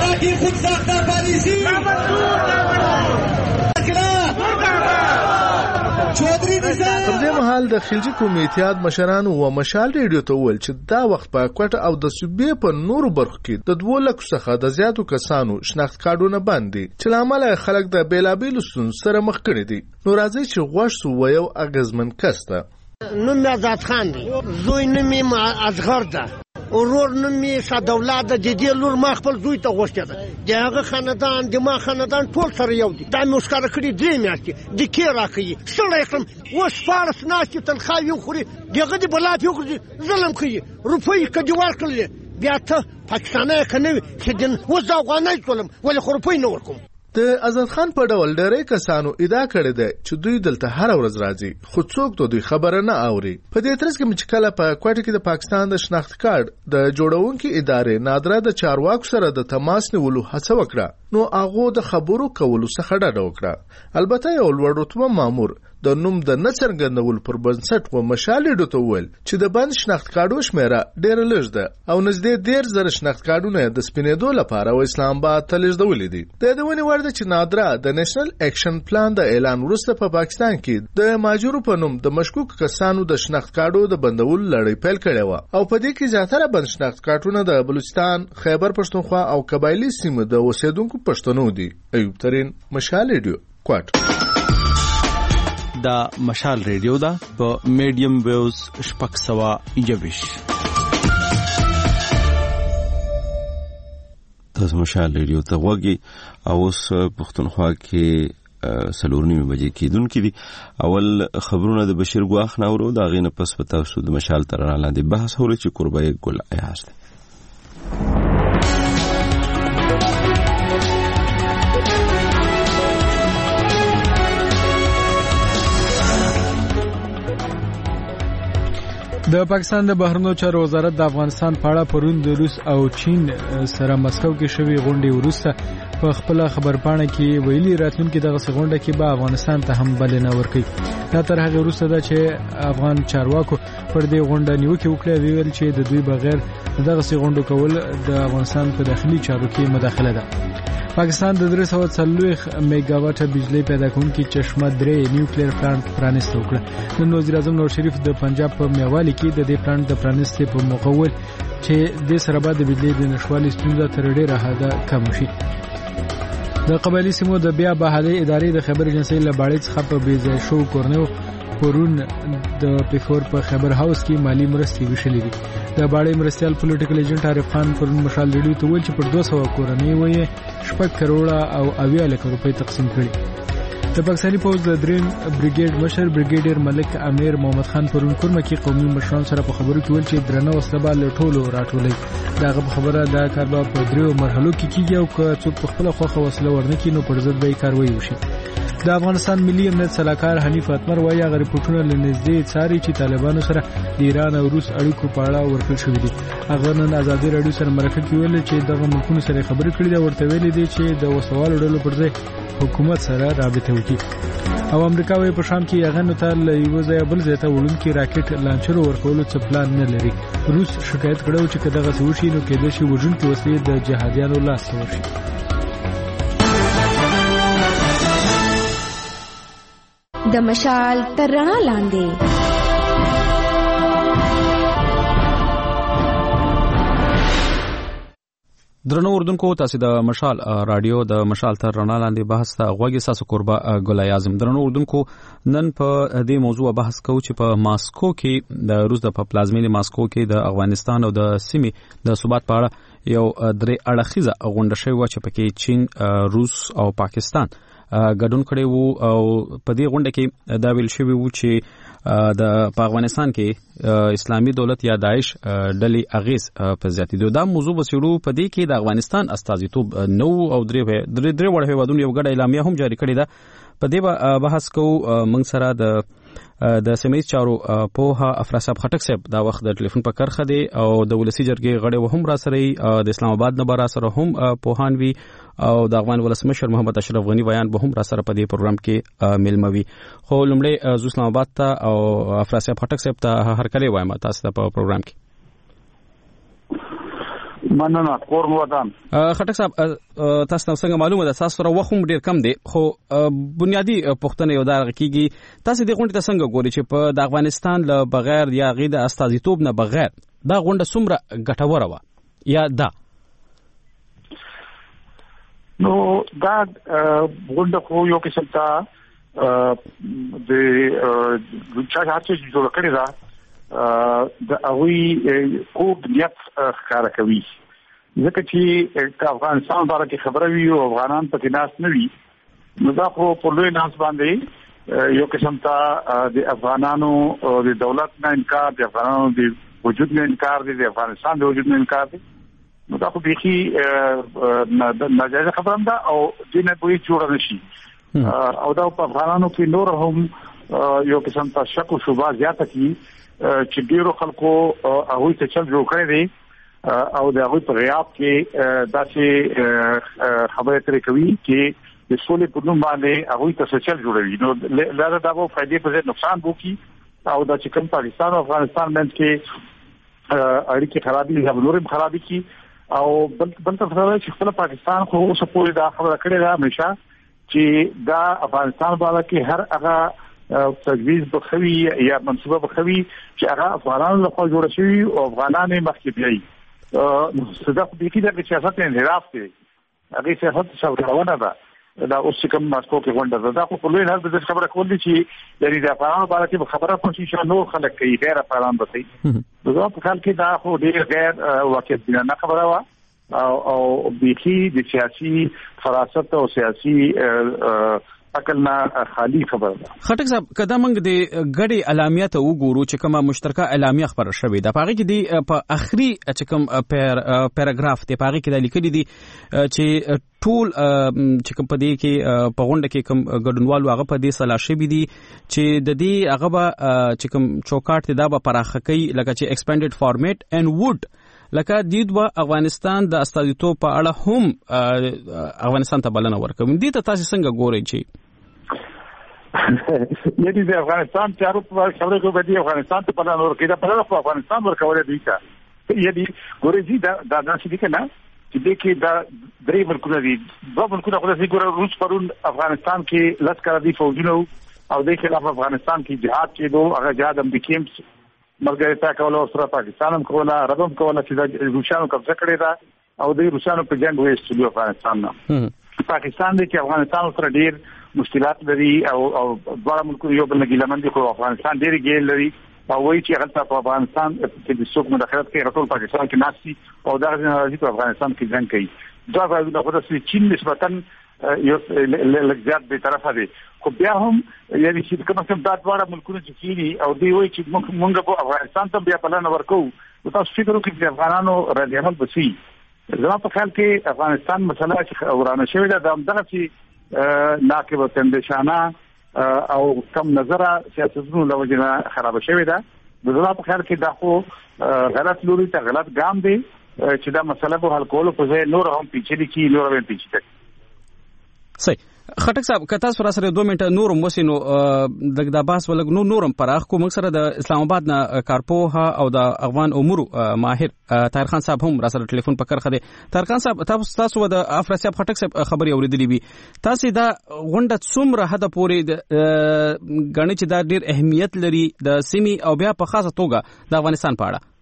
پر دې مهال د خلجی قومي اتحاد مشرانو و مشال ریډیو ته وویل چې دا وخت په کوټه او د صوبې په نورو برخو کې د دوه لکو څخه د زیاتو کسانو شناخت کارډونه بند دي چې لامل خلک د بیلابیلو ستونزو سره مخ کړي دي. نو راځي چې غوښ سو و یو اغیزمن کس ته. نوم آزاد خان دی زوی نوم ازغر ده ورور نوم صدولاد د دې لور ما خپل زوی ته غوښته ده د هغه خاندان د ما خاندان ټول سره یو دي. دا مې ښکاره کړي درې میاشتې د کې راکوي سړی کړم اوس فارس ناستې تنخوا یو خوري دغه د بلا یو ظلم کوي روپۍ که دې ورکړلې بیا ته پاکستانی که نه وي چې د اوس د افغانۍ ټولم ولې خو روپۍ نه ورکوم. د آزاد خان په ډول ډېرې کسانو ادعا کړې ده چې دوی دلته هر ورځ راځي خو څوک ته دوی خبره نه اوري. په دې ترڅ کې چې کله په کوټه کې د پاکستان د شناخت کارت د جوړونکو ادارې نادره د چارواکو سره د تماس نیولو هڅه وکړه نو هغه د خبرو کولو څخه ډډه وکړه. البته یو لوړ رتبه مامور د نوم د نڅرګندول پر بنسټ و مشال ریډیو ته وویل چې د بند شناخت کارډو شمیره ډېره لږ ده او نږدې ډېر زره شناخت کارډونه د سپینېدو لپاره و اسلام آباد ته لیږدولي دي. د یادونې وړ ده چې نادره د نیشنل اکشن پلان د اعلان وروسته په پاکستان کې د ماجورو په نوم د مشکوک کسانو د شناخت کارډو د بندولو لړۍ پیل کړې وه او په دې کې زیاتره بند شناخت کارټونه د بلوچستان، خیبر پښتونخوا او قبایلي سیمو د اوسیدونکو پښتنو دي. ایوب ترین، مشال ریډیو، کوټ. دا مشال ریډیو دا په میډیم ویوز شپږ سوه یوویشت. تاسو مشال ریډیو ته وګورئ او اوس پښتونخوا کې سلور نیمه بجې کېدونکې دي. اول خبرونه د بشیر ګواخ نه اورو، دا غینه پس په تاسو د مشال تر لاندې بحث اوري چې قربای ګل ایاز دی. د پاکستان د بهرنیو چارو وزارت د افغانستان په اړه پرون د روس او چین سره مسکو کې شوې غونډې وروسته په خپل خبرپاڼه کې ویلي راتلونکي دغه غونډه کې به افغانستان ته هم بلنه ورکړي. دا تر هغه وروسته ده چې افغان چارواکو پر دې غونډه نیوکه وکړه، ویل چې د دوی بغیر دغه غونډه کول د افغانستان په داخلي چارو کې مداخله ده. پاکستان د درې سوه څلوېښت میگاواټه بجلی پیدا کوونکي چشمه درې نیوکلیر پلانټ پرانیسته وکړه. نن وزیر اعظم نواز شریف د پنجاب په میوالي کې د دې پلانټ د پرانیستې په موقع وویل چې د سره بعد د بجلی د نشوالي ستونزه تر ډیره حده کم شي. د قبایلی سیمو د بیا بحالي ادارې د خبر ایجنسی له باړې څخه په بیځای شو کورنیو پرون د پیښور په خبر هاوس کې مالی مرستې ویشلې دي. د باړې مرستيال پولیټیکل ایجنټ عارف خان پرون مشال ریډیو ته ویل چې پر دوه سوه کورنۍ وې شپږ کروڑه او اویا لک روپۍ تقسیم کړي. د پاکستاني پوز د دریم بریګیډ مشر بریګیډیر ملک امیر محمد خان پرون کورمه کې قومي مشران سره په خبرو کې ویل چې درنه وسله له ټولو راټولې. دا غو خبره دا کار په دریو مرحلو کې کیږي او که څوک په خپل خوخه وسله ورنکې نو پر ضد به کاروي وشي. د افغانستان ملي امنیت صلاحکار حنیف اتمر وايي هغه ریپورتونه لنږدې څاري چې طالبانو سره د ایران او روس اړیکو په اړه ورکړل شوې دي. هغه نن ازادي رادیو سره مرکه کې ویل چې دغه ملکونو سره خبرې کړې دي، ورته ویلي دي چې د وسوالو ډلو پر ځای حکومت سره رابطه وکړي. او امریکا وایي په شام کې هغه نو ته له یو ځای بل ځای ته وړونکي راکټ لانچر ورکولو څه پلان نه لري. روس شکایت کړو چې کله دغه وشي نو کېدای شي وژونکي وسلې د جهادیانو لاس ته ورشي. د مشال تر رڼا لاندې درنو اردوونکو، تاسو د مشال رادیو د مشال تر رڼا لاندې بحث ته غوږی ساسو قربا ګل اعظم. درنو اردوونکو، نن په دې موضوع بحث کوو چې په ماسکو کې د روس د پلازمینې ماسکو کې د افغانستان او د سیمې د ثبات په اړه یو درې اړخیزه غونډه شوې و چې پکې چین، روس او پاکستان ګډون کړي وو. او په دې غونډه کې دا ویل شوی وو چې د په افغانستان کې اسلامي دولت یا داعش ډلې اغیز په زیاتېدو. دا موضوع بسیړو په دې کې د افغانستان استازیتوب نو او درې درې درې وړ هیوادونو یو ګډه اعلامیه هم جاری کړې ده. په دې بحث کوو موږ سره د د سیمې چارو په افراساب خټک صاحب دا وخت د ټلیفون په کرخه دی او د ولسی جرګې غړي هم را سره د اسلام آباد نه بار سره هم پوهانوي او د افغان ولسمشر محمد اشرف غنی بیان به هم را سره په دې پروګرام کې ملموي. خو لومړی د اسلام آباد ته او افراساب خټک صاحب ته هر کله وایم تاسو ته په پروګرام کې مننه. کور ودان خټک صاحب، تاسو څنګه معلومه ده تاسو سره وخت ډیر کم دی، خو بنیادی پوښتنه یو دا کیږي تاسو دې غونډه څنګه ګوري چې په د افغانستان له بغیر یا غید استازیتوب نه بغیر دا غونډه څومره ګټوره و یا دا نو دا غونډه خو یو قسم ته د چا هڅه جوړ کړی دا د اوی کو نیت ښکار کوي، ځکه چې افغانستان باره کې خبره وي او افغانان پکې ناس نه وي نو دا خو په لوی ناس باندې یو قسم ته د افغانانو د دولت نه انکار، د افغانانو د وجود نه انکار دی، د افغانستان د وجود نه انکار دی. نو دا خو بيخي ناجایزه خبره ده او دې نه کوئی جوړ نشي. او دا په افغانانو کې نور هم یو قسم ته شک او شبهه زیاته کی چې ډیرو خلکو هغه ته چل جوړ کړی دی او د هغه په غیاب کې داسې خبره ترې کوي چې د سولې په نوم باندې هغه ته چل جوړوي. نو لږه دا وو فائدې په ځای نقصان وکړي او دا چې کوم پاکستان او افغانستان منځ کې اړیکې خرابې یا نورم خرابې کی او بل بل څه چې خپل پاکستان خو اوس په دا خبره کړې ده همیشه چې دا افغانستان باندې کې هر هغه تجویز بخوي یا منصوبه بخوي چې هغه افغانانو لخوا جوړ شوی او افغانان مخکې بیاي. نو صدق دې کې د سیاست انحراف دی، هغه سیاست څرګندونه ده. دا اوس کوم ماسکو کې غونډه ده، دا خو په لوی حال د خبره کول دي چې یعنی د افغانانو باندې کې خبره کوشي چې نو خلک کوي غیر افغان بسي. نو په حال کې دا خو ډیر غیر واقعي نه خبره وا او او بيخي د سیاسي فراست او سیاسي عقل نه خالی خبره ده. خټک صاحب کدا موږ د غړي علامات وګورو چې کومه مشترکه اعلامیه خبره شوې ده پاره کې دی په اخري چې کوم پیراګراف دی پاره کې د لیکلي دي چې ټول چې کوم په دې کې په غونډه کې کوم ګډونوالو هغه په دې صلاح شوی دي چې د دې هغه به چې کوم چوکاټ دی دا به پراخه کوي لکه چې ایکسپانډډ فارمیټ اینڈ وډ لکه دید و افغانستان د استادیتوب په اړه هم افغانستان ته بلنه ورکوي. دې ته تاسو څنګه ګورئ چې یعنی د افغانستان چارو په خبره کې بدی افغانستان ته بلنه ورکوي دا په افغانستان ورکول دي کا یعنی ګورئ دا دا نشي دي کنه چې دې کې دا درې ملکونه دي دوه ملکونه خو دې ګورئ روس پرون افغانستان کې لشکره دي فوجونه او د خلاف افغانستان کې جهاد کې دوه هغه جهاد هم د کیمس مرګریتا کوله او سره پاکستان هم کوله عربم کوله چې د روسانو قبضه کړې ده او د روسانو په جنگ وېستلو افغانستان نه پاکستان دی چې افغانستان سره ډیر مشکلات لري او او ډول ملک یو بل نه ګیلمن دي خو افغانستان ډیر ګیل لري او وایي چې هغه په افغانستان کې د څوک مداخلت کوي ټول پاکستان کې ناسي او دا راځي په افغانستان کې جنگ کوي دا د خپل چین نسبتا یو لږ به طرفه دي خو بیا هم یعنی چې کوم څه د ډوړه ملکونو چې کینی او دی وایي چې موږ په افغانستان ته بیا پلان ورکو تاسو فکر وکړئ چې افغانانو رد عمل بسي زما په خیال کې افغانستان مسله چې ورانه شوې ده د همدغه چې ناقبه تندشانه او کم نظره سیاستونو له وجې نه خراب شوې ده زما په خیال کې دا خو غلط لوري ته غلط ګام دی چې دا مسله به حل کولو په ځای نور هم پیچلې کی نور هم پیچلې صحیح. خټک صاحب کته سره سره دوه منټه نورم وسینو د د باس ولګ نو نورم پراخ کو مکسره د اسلام آباد نه کارپوها او د افغان امور ماهر طاهر خان صاحب هم را سره ټلیفون پکړ خده. طاهر خان صاحب تاسو تاسو د افرا صاحب خټک صاحب خبري اوریدلې بي تاسو دا غونډه څومره حد پورې غنی چې دا ډیر اهمیت لري د سیمي او بیا په خاصه توګه د افغانستان په اړه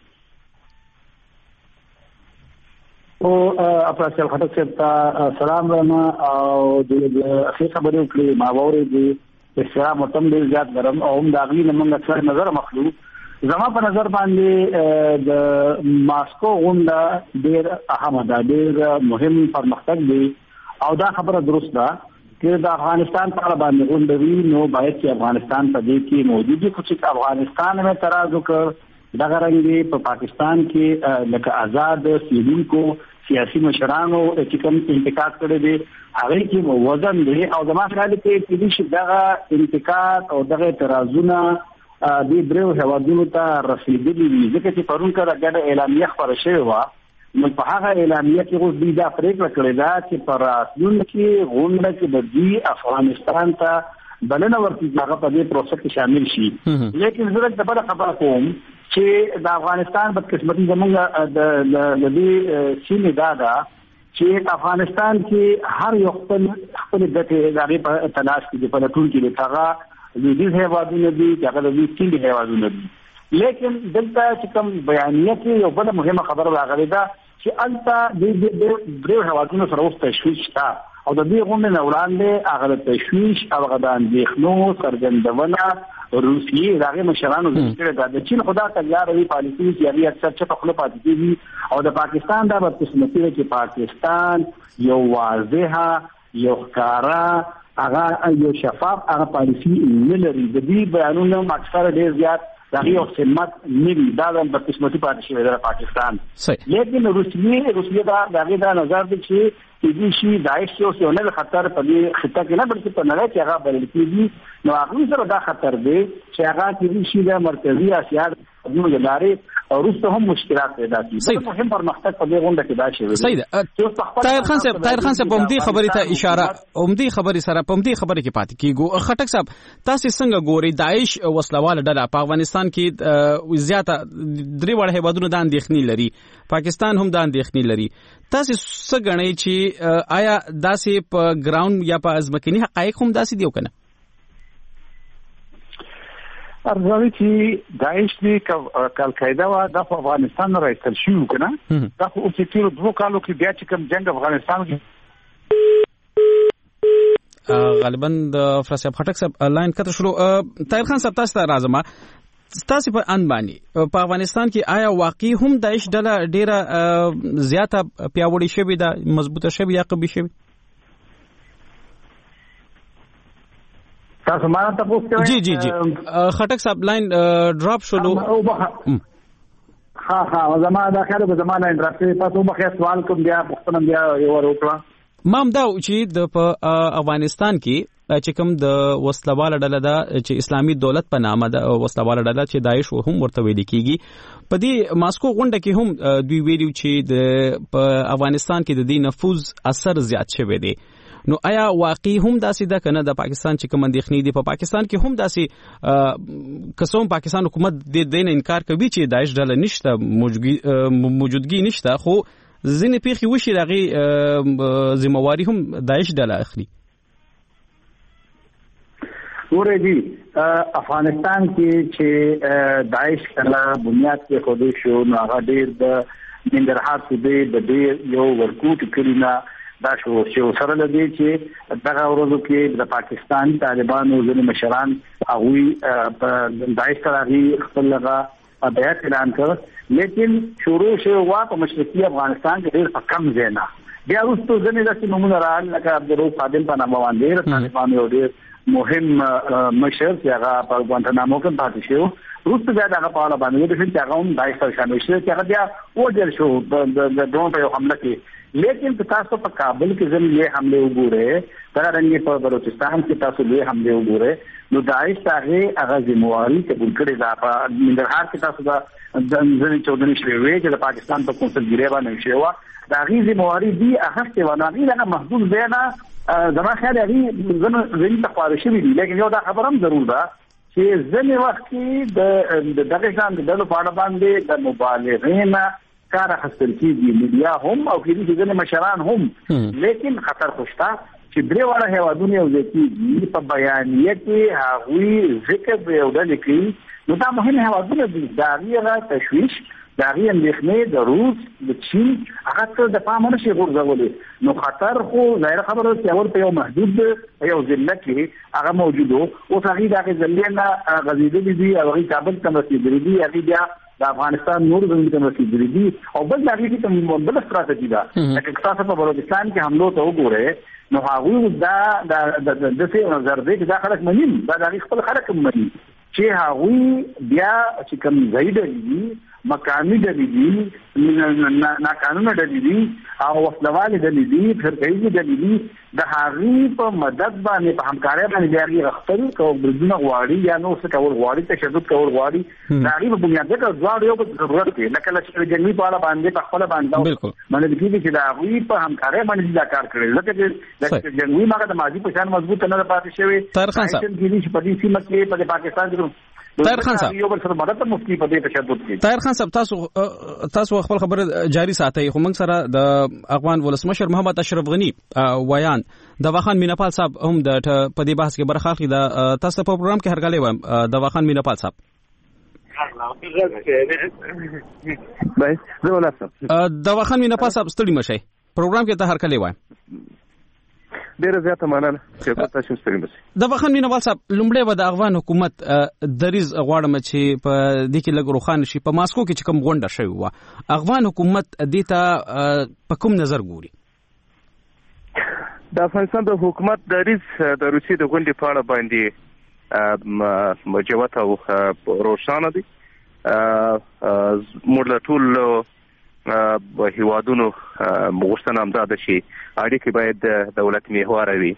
او افراصل خټک صاحب ته سلام راما او د اخی خبرې وکړي ما ووري دي احترام وتم ډیر زیات درم او هم دا غوښنه موږ څر نظر مخلوق زما په نظر باندې د ماسکو غونډه ډیر اهمه ده ډیر مهم پرمختګ دی او دا خبره درست ده چې د افغانستان په اړه باندې غونډه نو باید چې افغانستان په دې کې موجود دي چې افغانستان میں تراز وکړ دغه رنګ په پاکستان کې لکه آزاد سیدونکو سیاسي مشرانو چې کوم انتقاد کړی دی هغه کې وزن دی او زما خیال کې چې چې دغه انتقاد او دغه اعتراضونه د دریو هوادونو ته رسیدلي دي ځکه چې پرون کړه د اعلامیه خبره شوې و نو په هغه اعلامیه کې اوس د افریقا کړی دا چې پر راتلونکي غونډه کې د دې افغانستان ته بلنه ورکړي هغه په دې پروسه کې شامل شي لیکن زه د بل خبره کوم چې د افغانستان بدقسمتي زموږ د دې سیمې دا ده چې افغانستان کې هر یو خپل خپل ګټې دغه په تلاش کې په لټون کې هغه د دې هیوادونو دي چې هغه د دې سیمې هیوادونو دي لیکن دلته چې کوم بیانیه کې یو بل مهمه خبره راغلې ده چې البته د دې درې هیوادونو سره اوس تشویش شته او د دې غونډې نه وړاندې هغه د تشویش او هغه د اندېښنو څرګندونه روسیې دغه مشرانو ذکر کړی د چین خدا تیار وی پالیسي چې هغه اکثر چې په خپل پاتې دي او د پاکستان د بدقسمتي چې پاکستان یو واضحه یو ښکارا هغه یو شفاف هغه پالیسي نه لري د دې بیانونو اکثر ډیر زیات دغه یو سمت نوي دا د بدقسمتي پاتې شوی د پاکستان لیکن روسیې روسیې دا دغه دا نظر دی چې دې شي داعش یو څه نه خطر په دې خطه کې نه بلکې په نړۍ کې هغه بلل کېږي نو هغه سره دا خطر دی چې هغه کې شي د مرکزی اسیا د لارې او روسته هم مشکلات پیدا کیږي په مهم پرمختګ په دې غونډه کې دا شی صحیح طاهر خان صاحب طاهر خان صاحب همدې خبرې ته اشاره همدې خبرې سره همدې خبرې کې پاتې کیږي خټک صاحب تاسو څنګه ګوري داعش وسلواله ډله په افغانستان کې زیاته درې وړ هیوادونو د اندېښنې لري پاکستان هم د اندېښنې لري تاسو څه غنئ چې آیا داسې په ګراوند یا په ازمکینی حقایق هم داسې دیو کنه ارزوي چې داعش دی القاعده وا د افغانستان راځل شو کنه دا خو چې تیر دوه کالو کې بیا چې کوم جنگ افغانستان کې غالبا د فرانسې خټک صاحب لاین کته شروع طاهر خان صاحب تاسو ته راځم تاسو په ان باندې په افغانستان کې آیا واقعي هم داعش ډله ډیره زیاته پیاوړې شوې ده مضبوطه شوې یا قوي شوې؟ تاسو ما ته پوښتنه جی جی جی خټک صاحب لاین ډراپ شولو. ها ها زما دا خیال به زما لاین ډراپ شي. تاسو به سوال کوم بیا پوښتنه بیا یو وکړه. مام دا چې د په افغانستان کې چې کوم د وسلواله ډله ده چې اسلامي دولت په نامه ده وسلواله ډله چې داعش هم ورته ویل کیږي په دې ماسکو غونډه کې هم دوی ویلو چې د په افغانستان کې د دې نفوذ اثر زیات شوی دی. نو آیا واقعي هم داسې ده کنه د پاکستان چې کوم اندېښنې دي په پاکستان کې هم داسې کسوم پاکستان حکومت د دې انکار کوي چې داعش ډله نشته موجودګي نشته خو ځینې پیښې وشي دغه ذمہواری هم داعش ډله اخلي؟ ورې دي افغانستان کې چې داعش کله بنیاد کې خوده شو نو هغه ډېر د ننګرهار صوبې د ډېر یو ورکوټ کلینا دا شو چې سره لدی چې دغه ورځو کې د پاکستان طالبانو ځینې مشران هغوی په داعش سره خپل لغه بیعت اعلان کړ لیکن شروع شو وا په مشرقي افغانستان کې ډېر کم ځای نه بیا وروسته ځینې داسې نومونه راغلل لکه عبدالرؤف خادم په نامه باندې طالبانو یو ډېر مهم مشر چې هغه په ګوانتانامو کې پاتې شو وروسته بیا دغه په اړه باندې د چې هغه هم داعش سره شامل شو چې هغه بیا وژل شو د ډرون په یو حمله کې. لیکن تاسو په کابل کې ځنې لوی حمله وګورئ دا رنګ په بلوچستان کې تاسو لوی حمله وګورئ نو داعش هغه هغه ذمہواری قبول کړي دا په ننګرهار کې تاسو دا ځنې چودنی شوی چې د پاکستان په کنسولګری باندې شوی دا غي ذمہواری دی هغه څه وناغي هغه محدود دی نه زما خیال هغه ځنې تخوارشي دي لیکن یو دا خبرم ضرور ده چې ځنې وخت کې د دغه ځان د دلو په اړه باندې د مبالغین کار حاصل کیږي میډیا هم او کېږي چې ځنې مشران هم لیکن خطر خوشتا چې درې واړه هیوادونه یو ځای کېږي په بیانیه کې هغوی ذکر به ودل کوي نو دا مهم هیوادونه دي دا غیره تشویش دا غي اندېښنې د روس د چین هغه څه د پام نه شي غورځولې نو خطر خو ظاهر خبره چې اول په یو محدود یو ځل کې هغه موجود او هغه د غزلینا غزیدلې دي او هغه کابل ته رسیدلې دي هغه بیا د افغانستان نور زمینه ته رسیدلې دي او بل د هغه کوم بل ستراتیژي ده لکه تاسو په بلوچستان کې حمله ته وګورئ نو هغه دا د د څه نظر دی چې دا خلک منین دا د خپل خلک منین چې هغه بیا چې کوم زیاده دي مقامی ډلې دي ناقانونه ډلې دي او وسلواله ډلې دي فرقایي ډلې دي د هغې په مدد باندې په همکارۍ باندې د هغې غښتل کوم بریدونه غواړي یا نور څه کول غواړي تشدد کول غواړي د هغې په بنیاد کې دواړو یو بل ضرورت دی لکه چې جنګي په اړه باندې په خپله باندې باندې کېږي چې د هغوی په همکارۍ باندې دا کار کړی ځکه چې جنګي ماغه د ماضي په شان مضبوط نه پاتې شوی طاهر خان صاحب چې په دې سیمه کې په پاکستان کې طاهر خان صاحب یو بل سره مدد مفتی په دې تشدد کې طاهر خان صاحب تاسو تاسو خپل خبره جاری ساتي خو موږ سره د افغان ولسمشر محمد اشرف غنی ویان د واخان میناپال صاحب هم د په دې بحث کې برخه اخلي د تاسو په پروګرام کې هرګالې وایم د واخان میناپال صاحب د واخان میناپال صاحب ستړي مشي پروګرام کې ته هرګالې وایم ډیره زیاته مننه چې تاسو ستړي مشي د واخان میناپال صاحب لومړی و د افغان حکومت دریز غواړم چې په دې کې لګ روخان شي په ماسکو کې چې کوم غونډه شوی و افغان حکومت دې ته په کوم نظر ګوري؟ د افغانستان د حکومت دریز د روسي د غونډې په اړه باندې مجوت او روشانه دي موږ له ټول هیوادونو مغوښتنه همدا ده چې اړیکې باید دولت محوره وي.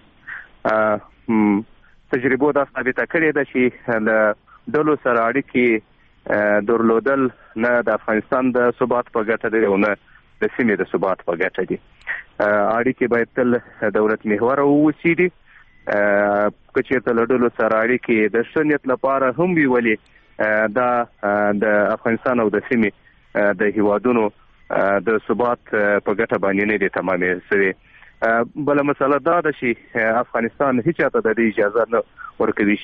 تجربو دا ثابته کړې ده چې له ډلو سره اړیکې درلودل نه د افغانستان د ثبات په ګټه دی او نه د سیمې د ثبات په ګټه دي. اړیکې باید تل دولت محوره واوسي. که چېرته له ډلو سره اړیکې د ښه نیت لپاره هم وي ولې دا د افغانستان او د سیمې د هیوادونو د ثبات په ګټه باندې نه دي تمامې شوې. بله مسله دا ده چې افغانستان هیڅ چاته د اجازه نه ورکوي چې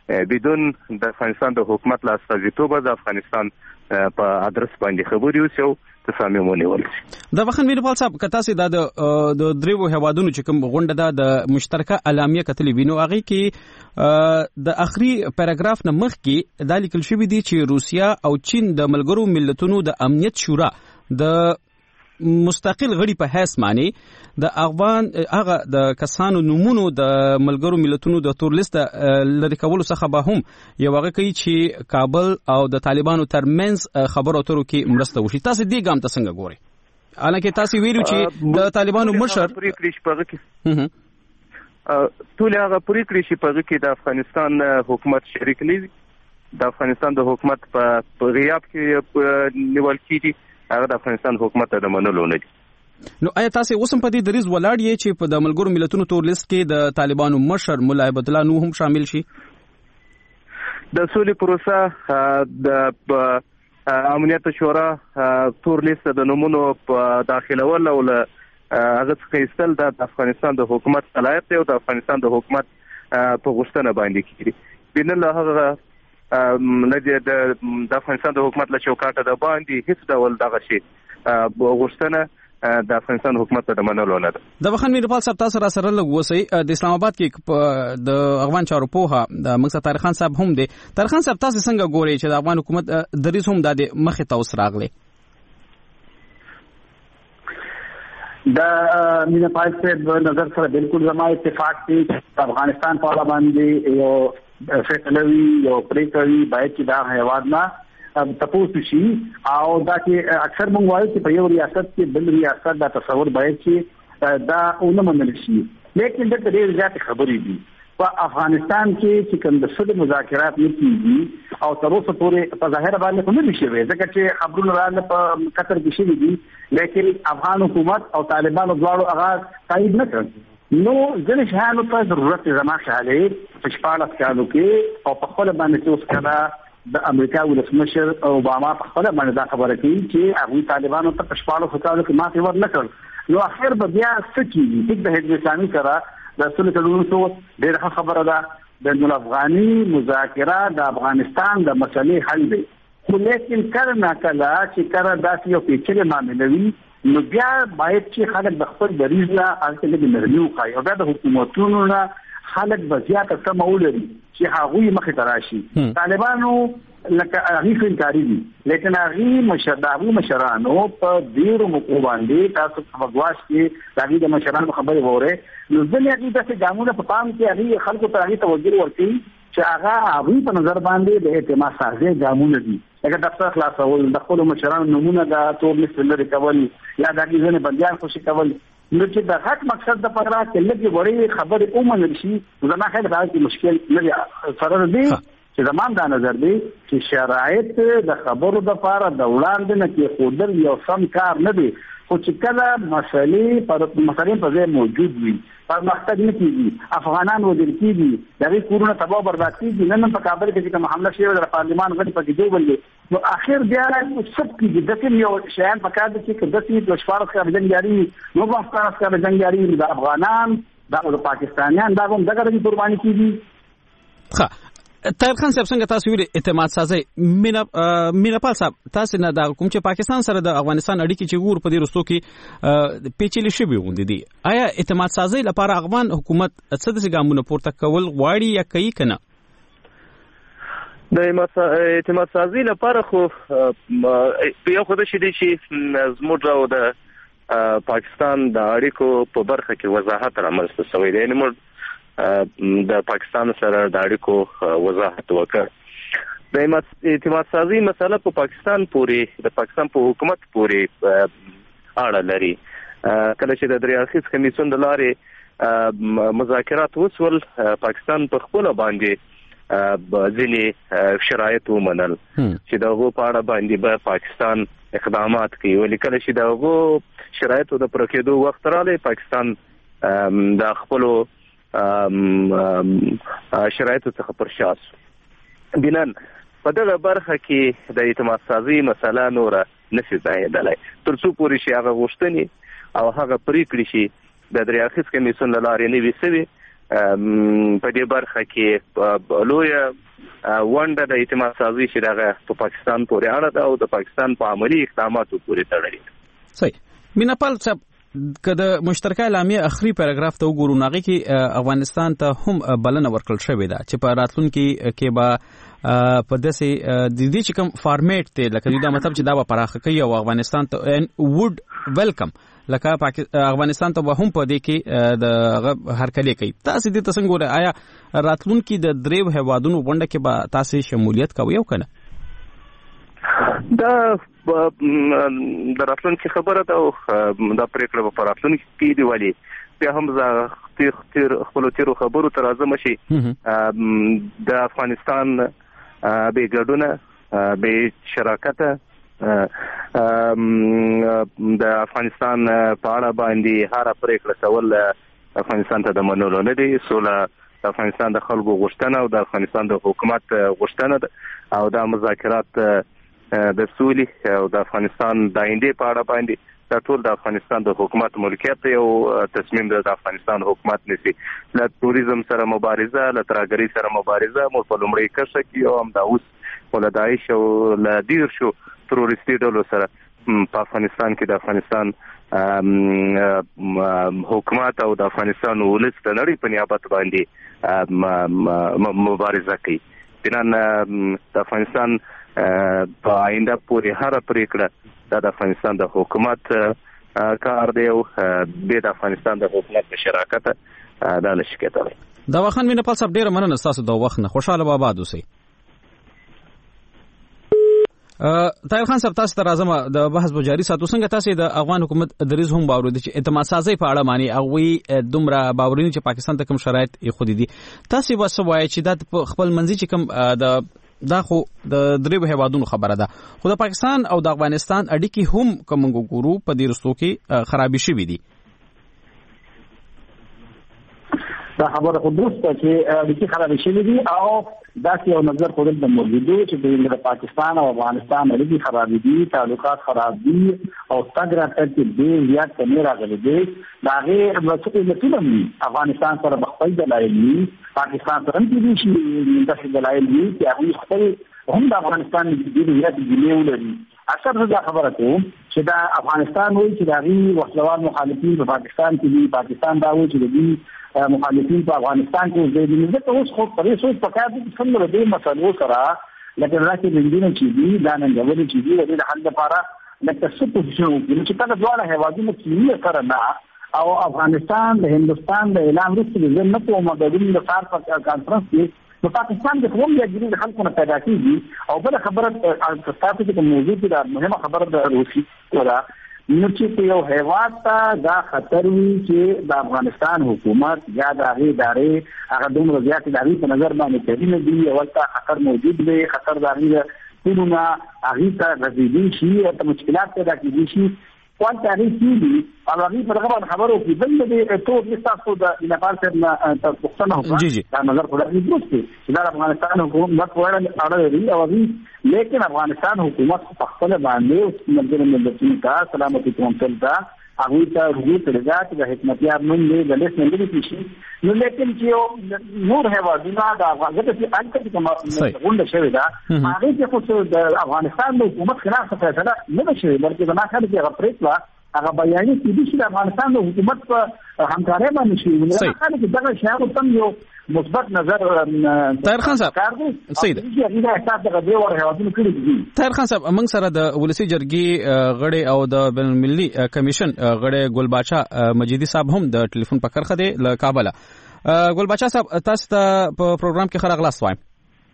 بدون د افغانستان د حکومت له استازیتوب د افغانستان په ادرس باندې خبرې وشو تصامیم ونیول د وخت مینپال صاحب کتا سي د د دریو هوادونو چې کوم غونډه ده د مشترکه اعلامیه کتلې وینو هغه کې د اخري پیراګراف نه مخ کې د لیکل شوی دی چې روسیا او چین د ملګرو ملتونو د امنیت شورا د مستقل غړي په حیث معنی د افغان هغه د کسانو نمونو د ملګرو ملتونو د تور لیست لری کولو څخه به هم یو هغه کوي چې کابل او د طالبانو ترمنځ خبرو اترو کې مرسته وشي. تاسو دې ګام ته څنګه ګورئ؟ الکه تاسو ویلو چې د طالبانو مشر پریکړې شپږ کې ټول هغه پریکړې شپږ کې د افغانستان حکومت شریک نه دي. د افغانستان د حکومت په غیاب کې نیول کیږي، هغه د افغانستان حکومت د منلو نه دي. نو آیا تاسو اوسم په دې دریز ولاړ یې چې په د ملګرو ملتونو تور لیست کې د طالبانو مشر مولا عبد الله نو هم شامل شي؟ د سولې پروسه د امنیت شورا تور لیست د نمونو په داخلول او هغه څخه ایستل د افغانستان د حکومت صلاحیت دی او د افغانستان د حکومت په غوښتنه باندې کیږي. بین الله هغه لږه د افغانستان د حکومت له چوکاټه د باندې هیڅ ډول دغه شی غوښتنه د افغانستان حکومت ته منلو نه ده. د وخت میرپال صاحب تاسو را سره لګ وسی د اسلام آباد کې د افغان چارو پوها د مقصد طارق خان صاحب هم دی. طارق خان صاحب تاسو څنګه ګورئ چې د افغان حکومت دریز هم د مخه توس راغلی؟ د میرپال صاحب نظر سره بالکل زما اتفاق دی. افغانستان په اړه باندې یو فیصلوي یو پریکړه باید چې دا هیواد نه تاسو شي او دا چې اکثر موږ وایو چې په یو ریاست کې بل ریاست دا تصور باید چې دا اونه منل شي، لیکن د دې ځات خبرې دي په افغانستان کې چې کوم د صلح مذاکرات نه کیږي او تر اوسه پورې په ظاهر باندې کوم نشي وي ځکه چې خبرونه راځي په قطر کې شي دي، لیکن افغان حکومت او طالبانو دواړو هغه تایید نه کړ. نو ځنې شهانو ته ضرورت زما خاله په شپاله کالو کې او په خپل باندې اوس کړه د امریکا ولسمشر اوباما په خپل باندې دا خبره کوي چې هغه طالبانو ته په شپاله کالو کې ماته ور نه کړ. نو اخر به بیا سکیږي د حزب اسلامي سره د صلح تړون ډېر خبره ده. د بین الافغاني مذاکرات د افغانستان د مسلې حل دی، خو لیکن کله کله چې کله داسې یو پیچلې معاملې وي نو بیا باید چې خلک د خپل دریځ نه هغه د نرمي وکړي او د حکومتونو نه خلک به زیاته سم ولري چې هغه مخه تراشي. طالبانو لکه هغه انکاري دي، لیکن هغه مشرانو مشرانو په ډیرو موقع باندې تاسو په غواش کې هغه د مشرانو خبرې وره نو ځنې هغه د ګامونو په پام کې هغه خلکو ته هغه توجه ورکړي چې هغه هغه په نظر باندې د اعتماد سازي ګامونه دي. لکه دفتر خلاصول، د خپل مشرانو نمونه د تور لیست لري کول یا د هغه ځنې بنديان خوشي کول. نو چې د حق مقصد د پاره کې لږه وړي خبرې اومن شي زما خیال راځي مشکل نه فرض دی چې زمام دا نظر دی چې شرایط د خبرو د پاره د وړاندې نه کې خودل یو سم کار نه دی، خو چې کله مسلې پر مسلې په ځای موجود وي پرمختګ نه کیږي، افغانان وځل کیږي، دغه کورونه تباہ برباد کیږي. نن په کابل کې کوم حمله شوی د پارلمان غړي په کې دی ولې نو اخر بیا سب کیږي د کوم یو شیان په کار دي چې د دې د شپارس کار جنگ جاری نو په افغانستان کې جنگ جاری د افغانان د پاکستانیان دا هم دغه د قرباني کیږي. ښه طاهر خان صاحب څنګه تاسو ویل اعتماد سازي مینا مینپال صاحب تاسو نه دا کوم چې پاکستان سره د افغانستان اړیکې چې ګور په دې رستو کې پیچلې شوي غوندي دي، آیا اعتماد سازي لپاره افغان حکومت څه د ګامونو پورته کول غواړي یا کوي کنه؟ د اعتماد سازي لپاره خو یو خو د شي دي چې زموږ او د پاکستان د اړیکو په برخه کې وضاحت رامنځته شوی دی. نو د پاکستان سره د اړیکو وضاحت وکړ. د اعتماد سازي مسله په پاکستان پورې د پاکستان په حکومت پورې اړه لري. کله چې د دریاخیز کمیسیون د لارې مذاکرات وسول پاکستان په خپل باندې ځینې شرایط ومنل چې دغه په اړه باندې به پاکستان اقدامات کوي، ولې کله چې دغه شرایطو د پوره کېدو وخت راغی پاکستان د خپل شرایطو څخه پر شا شو. بنان په دغه برخه کې د اعتماد سازي مسله نور نشي ځایدلای تر څو پورې شي هغه غوښتنې او هغه پریکړې شي د دریاخیز کمیسیون لاره نه وي سوي په دې برخه کې لوی ونډه د اعتماد سازي چې دغه په پاکستان پورې اړه ده او د پاکستان په عملی اقداماتو پورې تړلې ده. صحیح. میناپال صاحب کله مشترکه اعلامیه اخري پیراګراف ته وګورو ناغي کې افغانستان ته هم بلنه ورکړل شوې ده چې په راتلونکي کې به په داسې د دې چې کوم فارمیټ ته لکه دا مطلب چې دا به پراخه کوي او افغانستان ته وډ ویلکم لکه افغانستان ته هم په دې کې د هرکلی کوي. تاسو دې څنګه ګورئ آیا راتلونکي د دریو هیوادونو غونډه کې به تاسو شمولیت کوي او کنه؟ دا د راتلونکي خبره ده او دا پریکړه په راتلونکي کې دی ولی بیا هم زه تیر تیر خپل تیرو خبرو تر اعظم شي د افغانستان به ګډونه به شراکت د افغانستان په اړه باندې هر پریکړه کول افغانستان ته د منلو نه دي. سوله د افغانستان د خلکو غوښتنه او د افغانستان د حکومت غوښتنه ده او دا مذاکرات د سولې او د افغانستان د آینده په اړه باندې دا ټول د افغانستان د حکومت ملکیت او تصمیم د افغانستان حکومت نشي. له توریزم سره مبارزه، له ترهګرۍ سره مبارزه مو په لومړی کرښه کې او هم دا اوس ول داعش او له دیر شو تروریستي ډلو سره په افغانستان کې د افغانستان حکومت او د افغانستان ولس د نړۍ په نیابت باندې مبارزه کوي. بنان د افغانستان په آینده پورې هر پریکړه د افغانستان د حکومت کار دی او به د افغانستان د حکومت په شراکت دا لشکته. دا وخت مینه په صاحب ډیره مننه تاسو د وخت نه خوشاله به آباد اوسئ. طاهر خان صاحب تاسو ته راځم د بحث به جاری ساتو. څنګه تاسو د افغان حکومت دریز هم باور دي چې اعتماد سازي په اړه معنی او وی دومره باورین چې پاکستان ته کوم شرایط یې خو دي تاسو به سوای چې د خپل منځي چې کوم د دا خو د دریو هیوادونو خبره ده خو د پاکستان او د افغانستان اړیکې هم کوم ګورو په دې رستو کې خرابې شوې دي. دا خبره خو درسته چې اړیکې خرابې شوې دي او دا یو نظر خو د موجوده چې د پاکستان او افغانستان اړیکې خرابې دي، تعلقات خراب دي او څنګه چې ډېر زیات کمی راغلي دي. دا غیر مسئله نه افغانستان سره خپل دلایل دي، پاکستان سره هم دي چې د دلایل دي چې هغه خپل هم د افغانستان د دې یاد دی ولري. اکثر دا خبره کوم چې دا افغانستان وایي چې دا غي وسلوال مخالفین په پاکستان کې دي، پاکستان دا وایي چې دي مخالفین په افغانستان کې دي. دې ته اوس خو پرې څه پکار دي څنګه د دې مسلو سره لکه راکې بندونه چې دي دا نه غوړي چې دي د حل لپاره لکه څه پوزیشن وکړي چې کله دواړه هیوادونو کې سره نه او افغانستان د هندستان د اعلان وروسته د ځنه په مدارین د کار په کانفرنس کې په پاکستان کې کوم یو جدي خلکو نه پیدا کیږي. او بل خبره تاسو ته موضوع ده مهمه خبره د روسي ولا نو چې یو هیواد ته دا خطر وي چې د افغانستان حکومت یا د هغې ادارې هغه دومره زیات ادارې په نظر باندې کوي نه دي او ته خطر موجود دی، خطر د هغې ټولونه هغې ته رسېدلی شي او مشکلات پیدا کېدای شي وانت هغې کېږي او هغې په دغه باندې خبره وکړي. بل د ټول لست تاسو د نیپال صاحب نه پوښتنه وکړه دا نظر خو دغې درست دی چې دا افغانستان حکومت په اړه لري او هغې لیکن افغانستان حکومت په خپله باندې ملګرو ملتونو ته سلامتي کونسل ته هغوی ته رجوع کړې ده چې د حکمتیار نوم دی د لیست نه لرې شي نو لیکن چې نور هیوادونه د ځکه چې هلته چې کومه غونډه شوې ده هغې کې خو د افغانستان د حکومت خلاف فیصله نه ده شوې بلکې زما خیال کې هغه پرېکړه هغه بیانیه کېدای شي د افغانستان د حکومت په همکارۍ باندې شوي وي. زما خیال کې دغه شیانو ته یو مثبت نظر طاهر خان صاحب صحیح ده. طاهر خان صاحب موږ سره د ولسی جرګې غړي او د بین المللي کمیشن غړي ګل باچا مجیدي صاحب هم د ټلیفون په کرخه دی له کابل. ګل باچا صاحب تاسو ته په پروګرام کې خیر اغلاس وایم.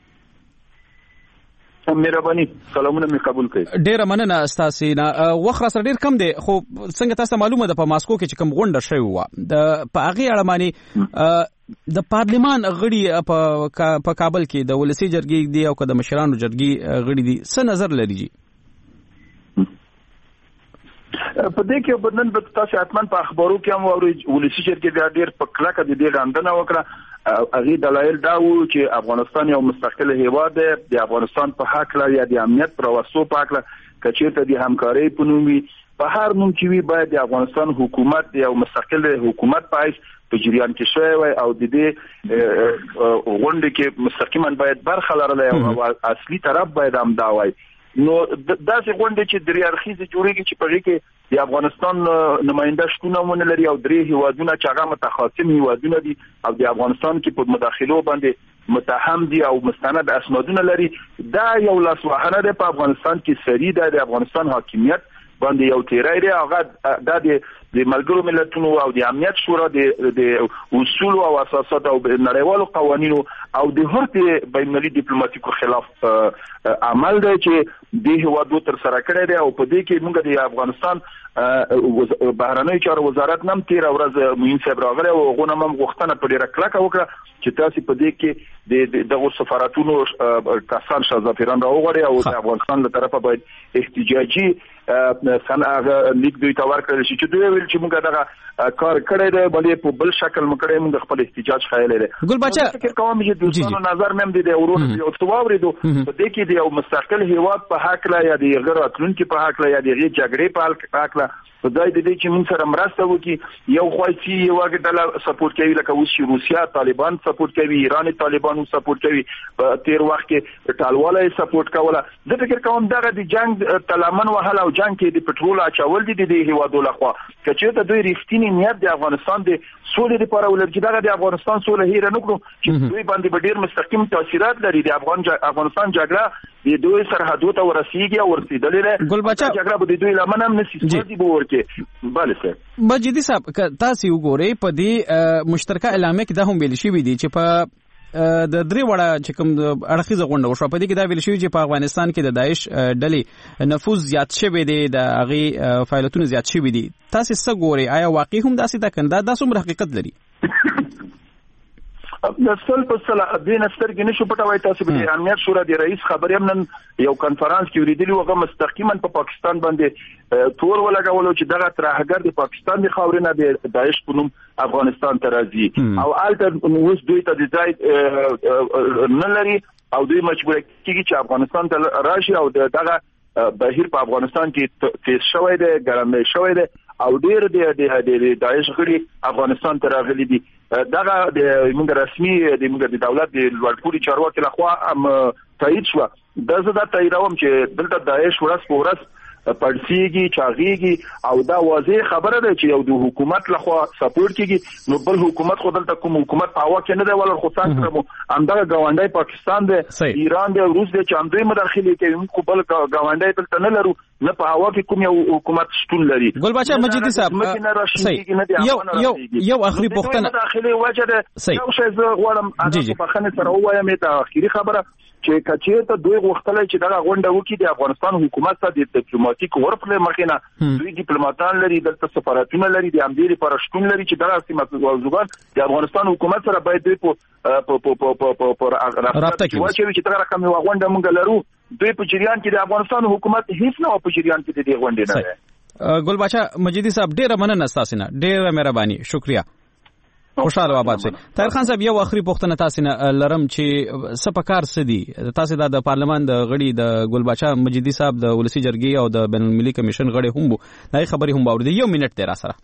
مهرباني سلامونه مې قبول کړئ. ډیره مننه تاسو نه وخت را سره ډیر کم دی خو څنګه تاسو معلومه ده په ماسکو کې چې کوم غونډه شوی و د په هغه اړه معنی د پارلیمان غړي په کابل کې د ولسی جرګې دی او د مشرانو جرګې غړي دي څه نظر لري جی؟ په دې کې بدنن به تاسو اتمن په اخبارو کې هم اوري ولسی جرګې د ډیر په کلاکه د دې غندنه وکړه. هغه دلایل دا وو چې افغانستان یو مستقل هیواد دی، د افغانستان په حق لري د امنیت پر وسو په حق کچېته د همکارۍ په نومي په هر نوم چې وي باید د افغانستان حکومت د یو مستقل حکومت په حیث په جریان کې شوی وي او د دې غونډې کې مستقیما باید برخه لرلی او اصلي طرف باید هم دا وای. نو داسې غونډې چې درې اړخیزې جوړېږي چې په هغې کې د افغانستان نماینده شتون ونه لري او درې هیوادونه چې هغه متخاصم هیوادونه دي او د افغانستان کې په مداخلو باندې متهم دي او مستند اسنادونه لري، دا یو لاسوهنه ده په افغانستان کې سری ده. د افغانستان حاکمیت باندې یو تیری دی، هغه دا د ملګرو ملتونو او د امنیت شورا د اصول او اساسات او نړیوالو قوانینو او د هر بین المللي ډیپلوماټیکو خلاف عمل دی چې د هیوادو تر سره کړی دی. او په دې کې موږ د افغانستان بهرنیو چارو وزارت نم تیر ورځ موین صاحب راغلی او هغه نم غوښتنه په ډیره کلکه وکړه چې تاسو په دې کې د دغه سفارتونو کسان شازافیران راوغړي او د افغانستان له طرفه باید احتجاجي څنګه لیک دوی ته ورکړل شي چې دوی ویل چې موږ دغه کار کړی دی بلې په بل شکل مکړی موږ خپل احتجاج خایلی دی. ګل بچا فکر کوم چې دوستانو نظر مې هم د ورونو یو څه واورېدو په دې کې د یو مستقل هیواد په حق لا یا د غیر راتلونکي په حق لا یا د جګړې په حق لا خدای دې چې موږ سره مرسته وکړي. یو خوایسي یو ډله سپورټ کوي لکه اوس چې روسیا طالبان سپورټ کوي، ایران طالبان سپورټ کوي، په تیر وخت کې ټالواله سپورټ کوله. زه فکر کوم دغه د جنگ تلمن وهل او جنگ کې د پټرول اچول دي د هیوادو لخوا کچې ته دوی رښتینی نیت د افغانستان د سولې لپاره ولري چې دغه د افغانستان سولې هیر نه کړو چې دوی باندې به ډیر مستقیم تاثیرات لري. د افغان افغانستان جګړه د دوی سرحدو ته ورسیږي او ورسیدلې ګل بچا جګړه به دوی لمن هم نسی سپاري به ورکه. بله سر مجیدي صاحب تاسو وګورئ په دې مشترکه اعلامیه کې دا هم ویل شوی دی چې په د درې وړه چې کوم اړخیزه غونډه وشوه په دې کې دا ویل شوی چې په افغانستان کې د داعش ډلې نفوذ زیات شوی دی، د هغې فعالیتونه زیات شوي دي. تاسو څه ګورئ؟ آیا واقعي هم داسې ده کنه دا څومره حقیقت لري؟ د سل په سل د نسترګې نشو پټوي. تاسو به امنیت شورا د رئیس خبرې هم نن یو کانفرنس کې وریدلی وغه مستقیما په پاکستان باندې تور ولګولو چې دغه ترهګر د پاکستان د خاورینه د داعش په نوم افغانستان ته راځي او الته اوس دوی ته د ځای نه لري او دوی مجبور کیږي چې افغانستان ته راشي او دغه بهیر په افغانستان کې تیز شوی دی، ګرمای شوی دی او ډیر د داعش غړي افغانستان ته راغلي دي. دغه د موږ رسمي د موږ د دولت د لوړپوړي چارواکي لخوا هم تایید شو. دا زه دا تاییدوم چې دلته داعش ورځ په ورځ پړسیږي، چاغیږي او دا واضح خبره ده چې یو د حکومت لخوا سپورټ کیږي. نو بل حکومت خو دلته کوم حکومت په هوا کې نه دی ولر خو څنګه مو همدغه ګاونډي پاکستان دی، ایران دی، روس دی چې هم دوی مداخله کوي. موږ بل ګاونډي دلته نه لرو، نه په هوا کې کوم یو حکومت شتون لري. ګل بچا مجیدي صاحب یو یو یو اخري پوښتنه مداخله وجه ده یو شی زه غواړم په خنه سره وایم ته اخري خبره چې کچې ته دوی غوښتل چې دغه غونډه وکړي د افغانستان حکومت ته د ډیپلوماټیک ورپ له مخینه دوی ډیپلوماټان لري، دلته سفارتونه لري، د امدیري پر شتون لري چې دغه سیمه موضوعات د افغانستان حکومت سره باید دوی په په په په په رابطه کې واچوي چې دغه رقم یو غونډه مونږ لرو. دوی په جریان کې د افغانستان حکومت هیڅ نه په جریان کې د دې غونډې نه. ګل بچا مجیدي صاحب ډیره مننه تاسو نه، ډیره مهرباني، شکریا، خوشاله آباد شئ. طاهر خان صاحب یو اخري پوښتنه تاسو نه لرم چې څه پکار څه دي تاسو د پارلمان د غړي د ګل بچا مجیدي صاحب د ولسی جرګې او د بین المللي کمیشن غړي هم وو، دا خبرې هم باور دي. یو منټ دی را سره.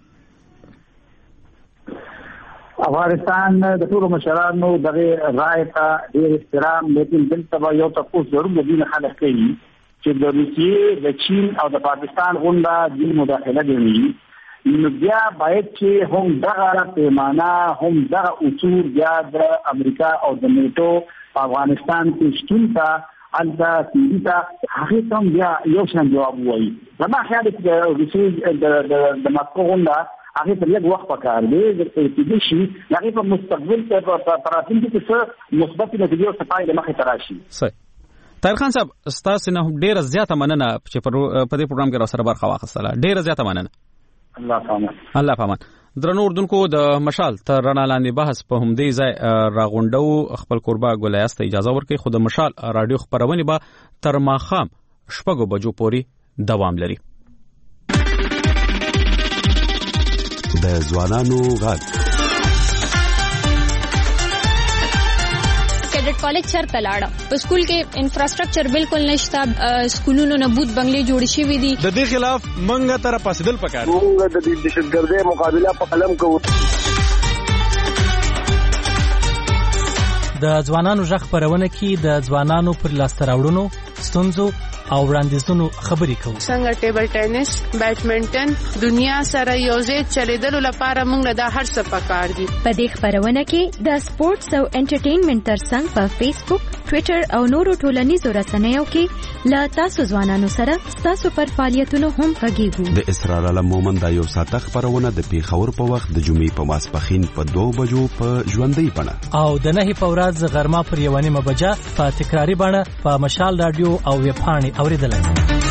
افغانستان د ټولو مشرانو دغه رائے ته ډېر احترام، لیکن دلته یو تاسو ضرور د دین خلک کوي چې د روسیې، د چین او د پاکستان غونډه د مداخله کوي. نو بیا باید چې هم دغه پیمانه هم دغه اصول بیا د امریکا او د نیټو په افغانستان کې شتون ته الته سیدي ته هغه هم بیا یو شان جواب وایي. زما خیال دی چې روسیې د د مسکو غونډه هغه په لږ وخت پکار دی چې د شي هغه په مستقبل کې په راتلونکي کې څه مثبت نتیجې او صفای د مخې ته راشي. صحیح. طاهر خان صاحب ستاسو نه ډیره زیاته مننه چې په دې پروګرام کې را سره برخه واخیستله، ډیره زیاته مننه. الله پامان. الله پامان. درنو اردوونکو د مشال تر رڼا لاندې بحث په همدې ځای راغونډو. خپل قربا ګولیاست اجازه ورکړي خو د مشال رادیو خبرونه به تر ماښام شپږو بجو پورې دوام لري. د ځوانانو غږ که کیډټ کالج چرته لاړه په سکول کې انفراستراکچر بالکل نشته سکولونو نه بوت بنگلې جوړ شوي دي د دې خلاف منګه تر پاسدل پکار موږ د دې دهشتګردۍ مقابله په قلم کوو د ځوانانو ژغ خپرونه کې د ځوانانو پر لاسته راوړنو ستونزو او وړاندیزونو خبرې کوو څنګه ټیبل ټینس بیډمنټن دنیا سره یوځای چلیدلو لپاره موږ له هر څه پکار دي په دې خبرونه کې د سپورتس او انټرټینمنټ ترڅنګ په فیسبوک ټوئیټر او نورو ټولنیزو رسنیو کې له تاسو ځوانانو سره تاسو پر فعالیتونو هم غږیږو د اسرار علم مومن د یو ساعت خبرونه د پیښور په وخت د جمعې په ماسپخین په دوه بجو په ژوندۍ بڼه او د نهي په ورځ غرمه پر یو نیمه بجه په تکراری بڼه په مشال رادیو او ویب پاڼې اوریدلای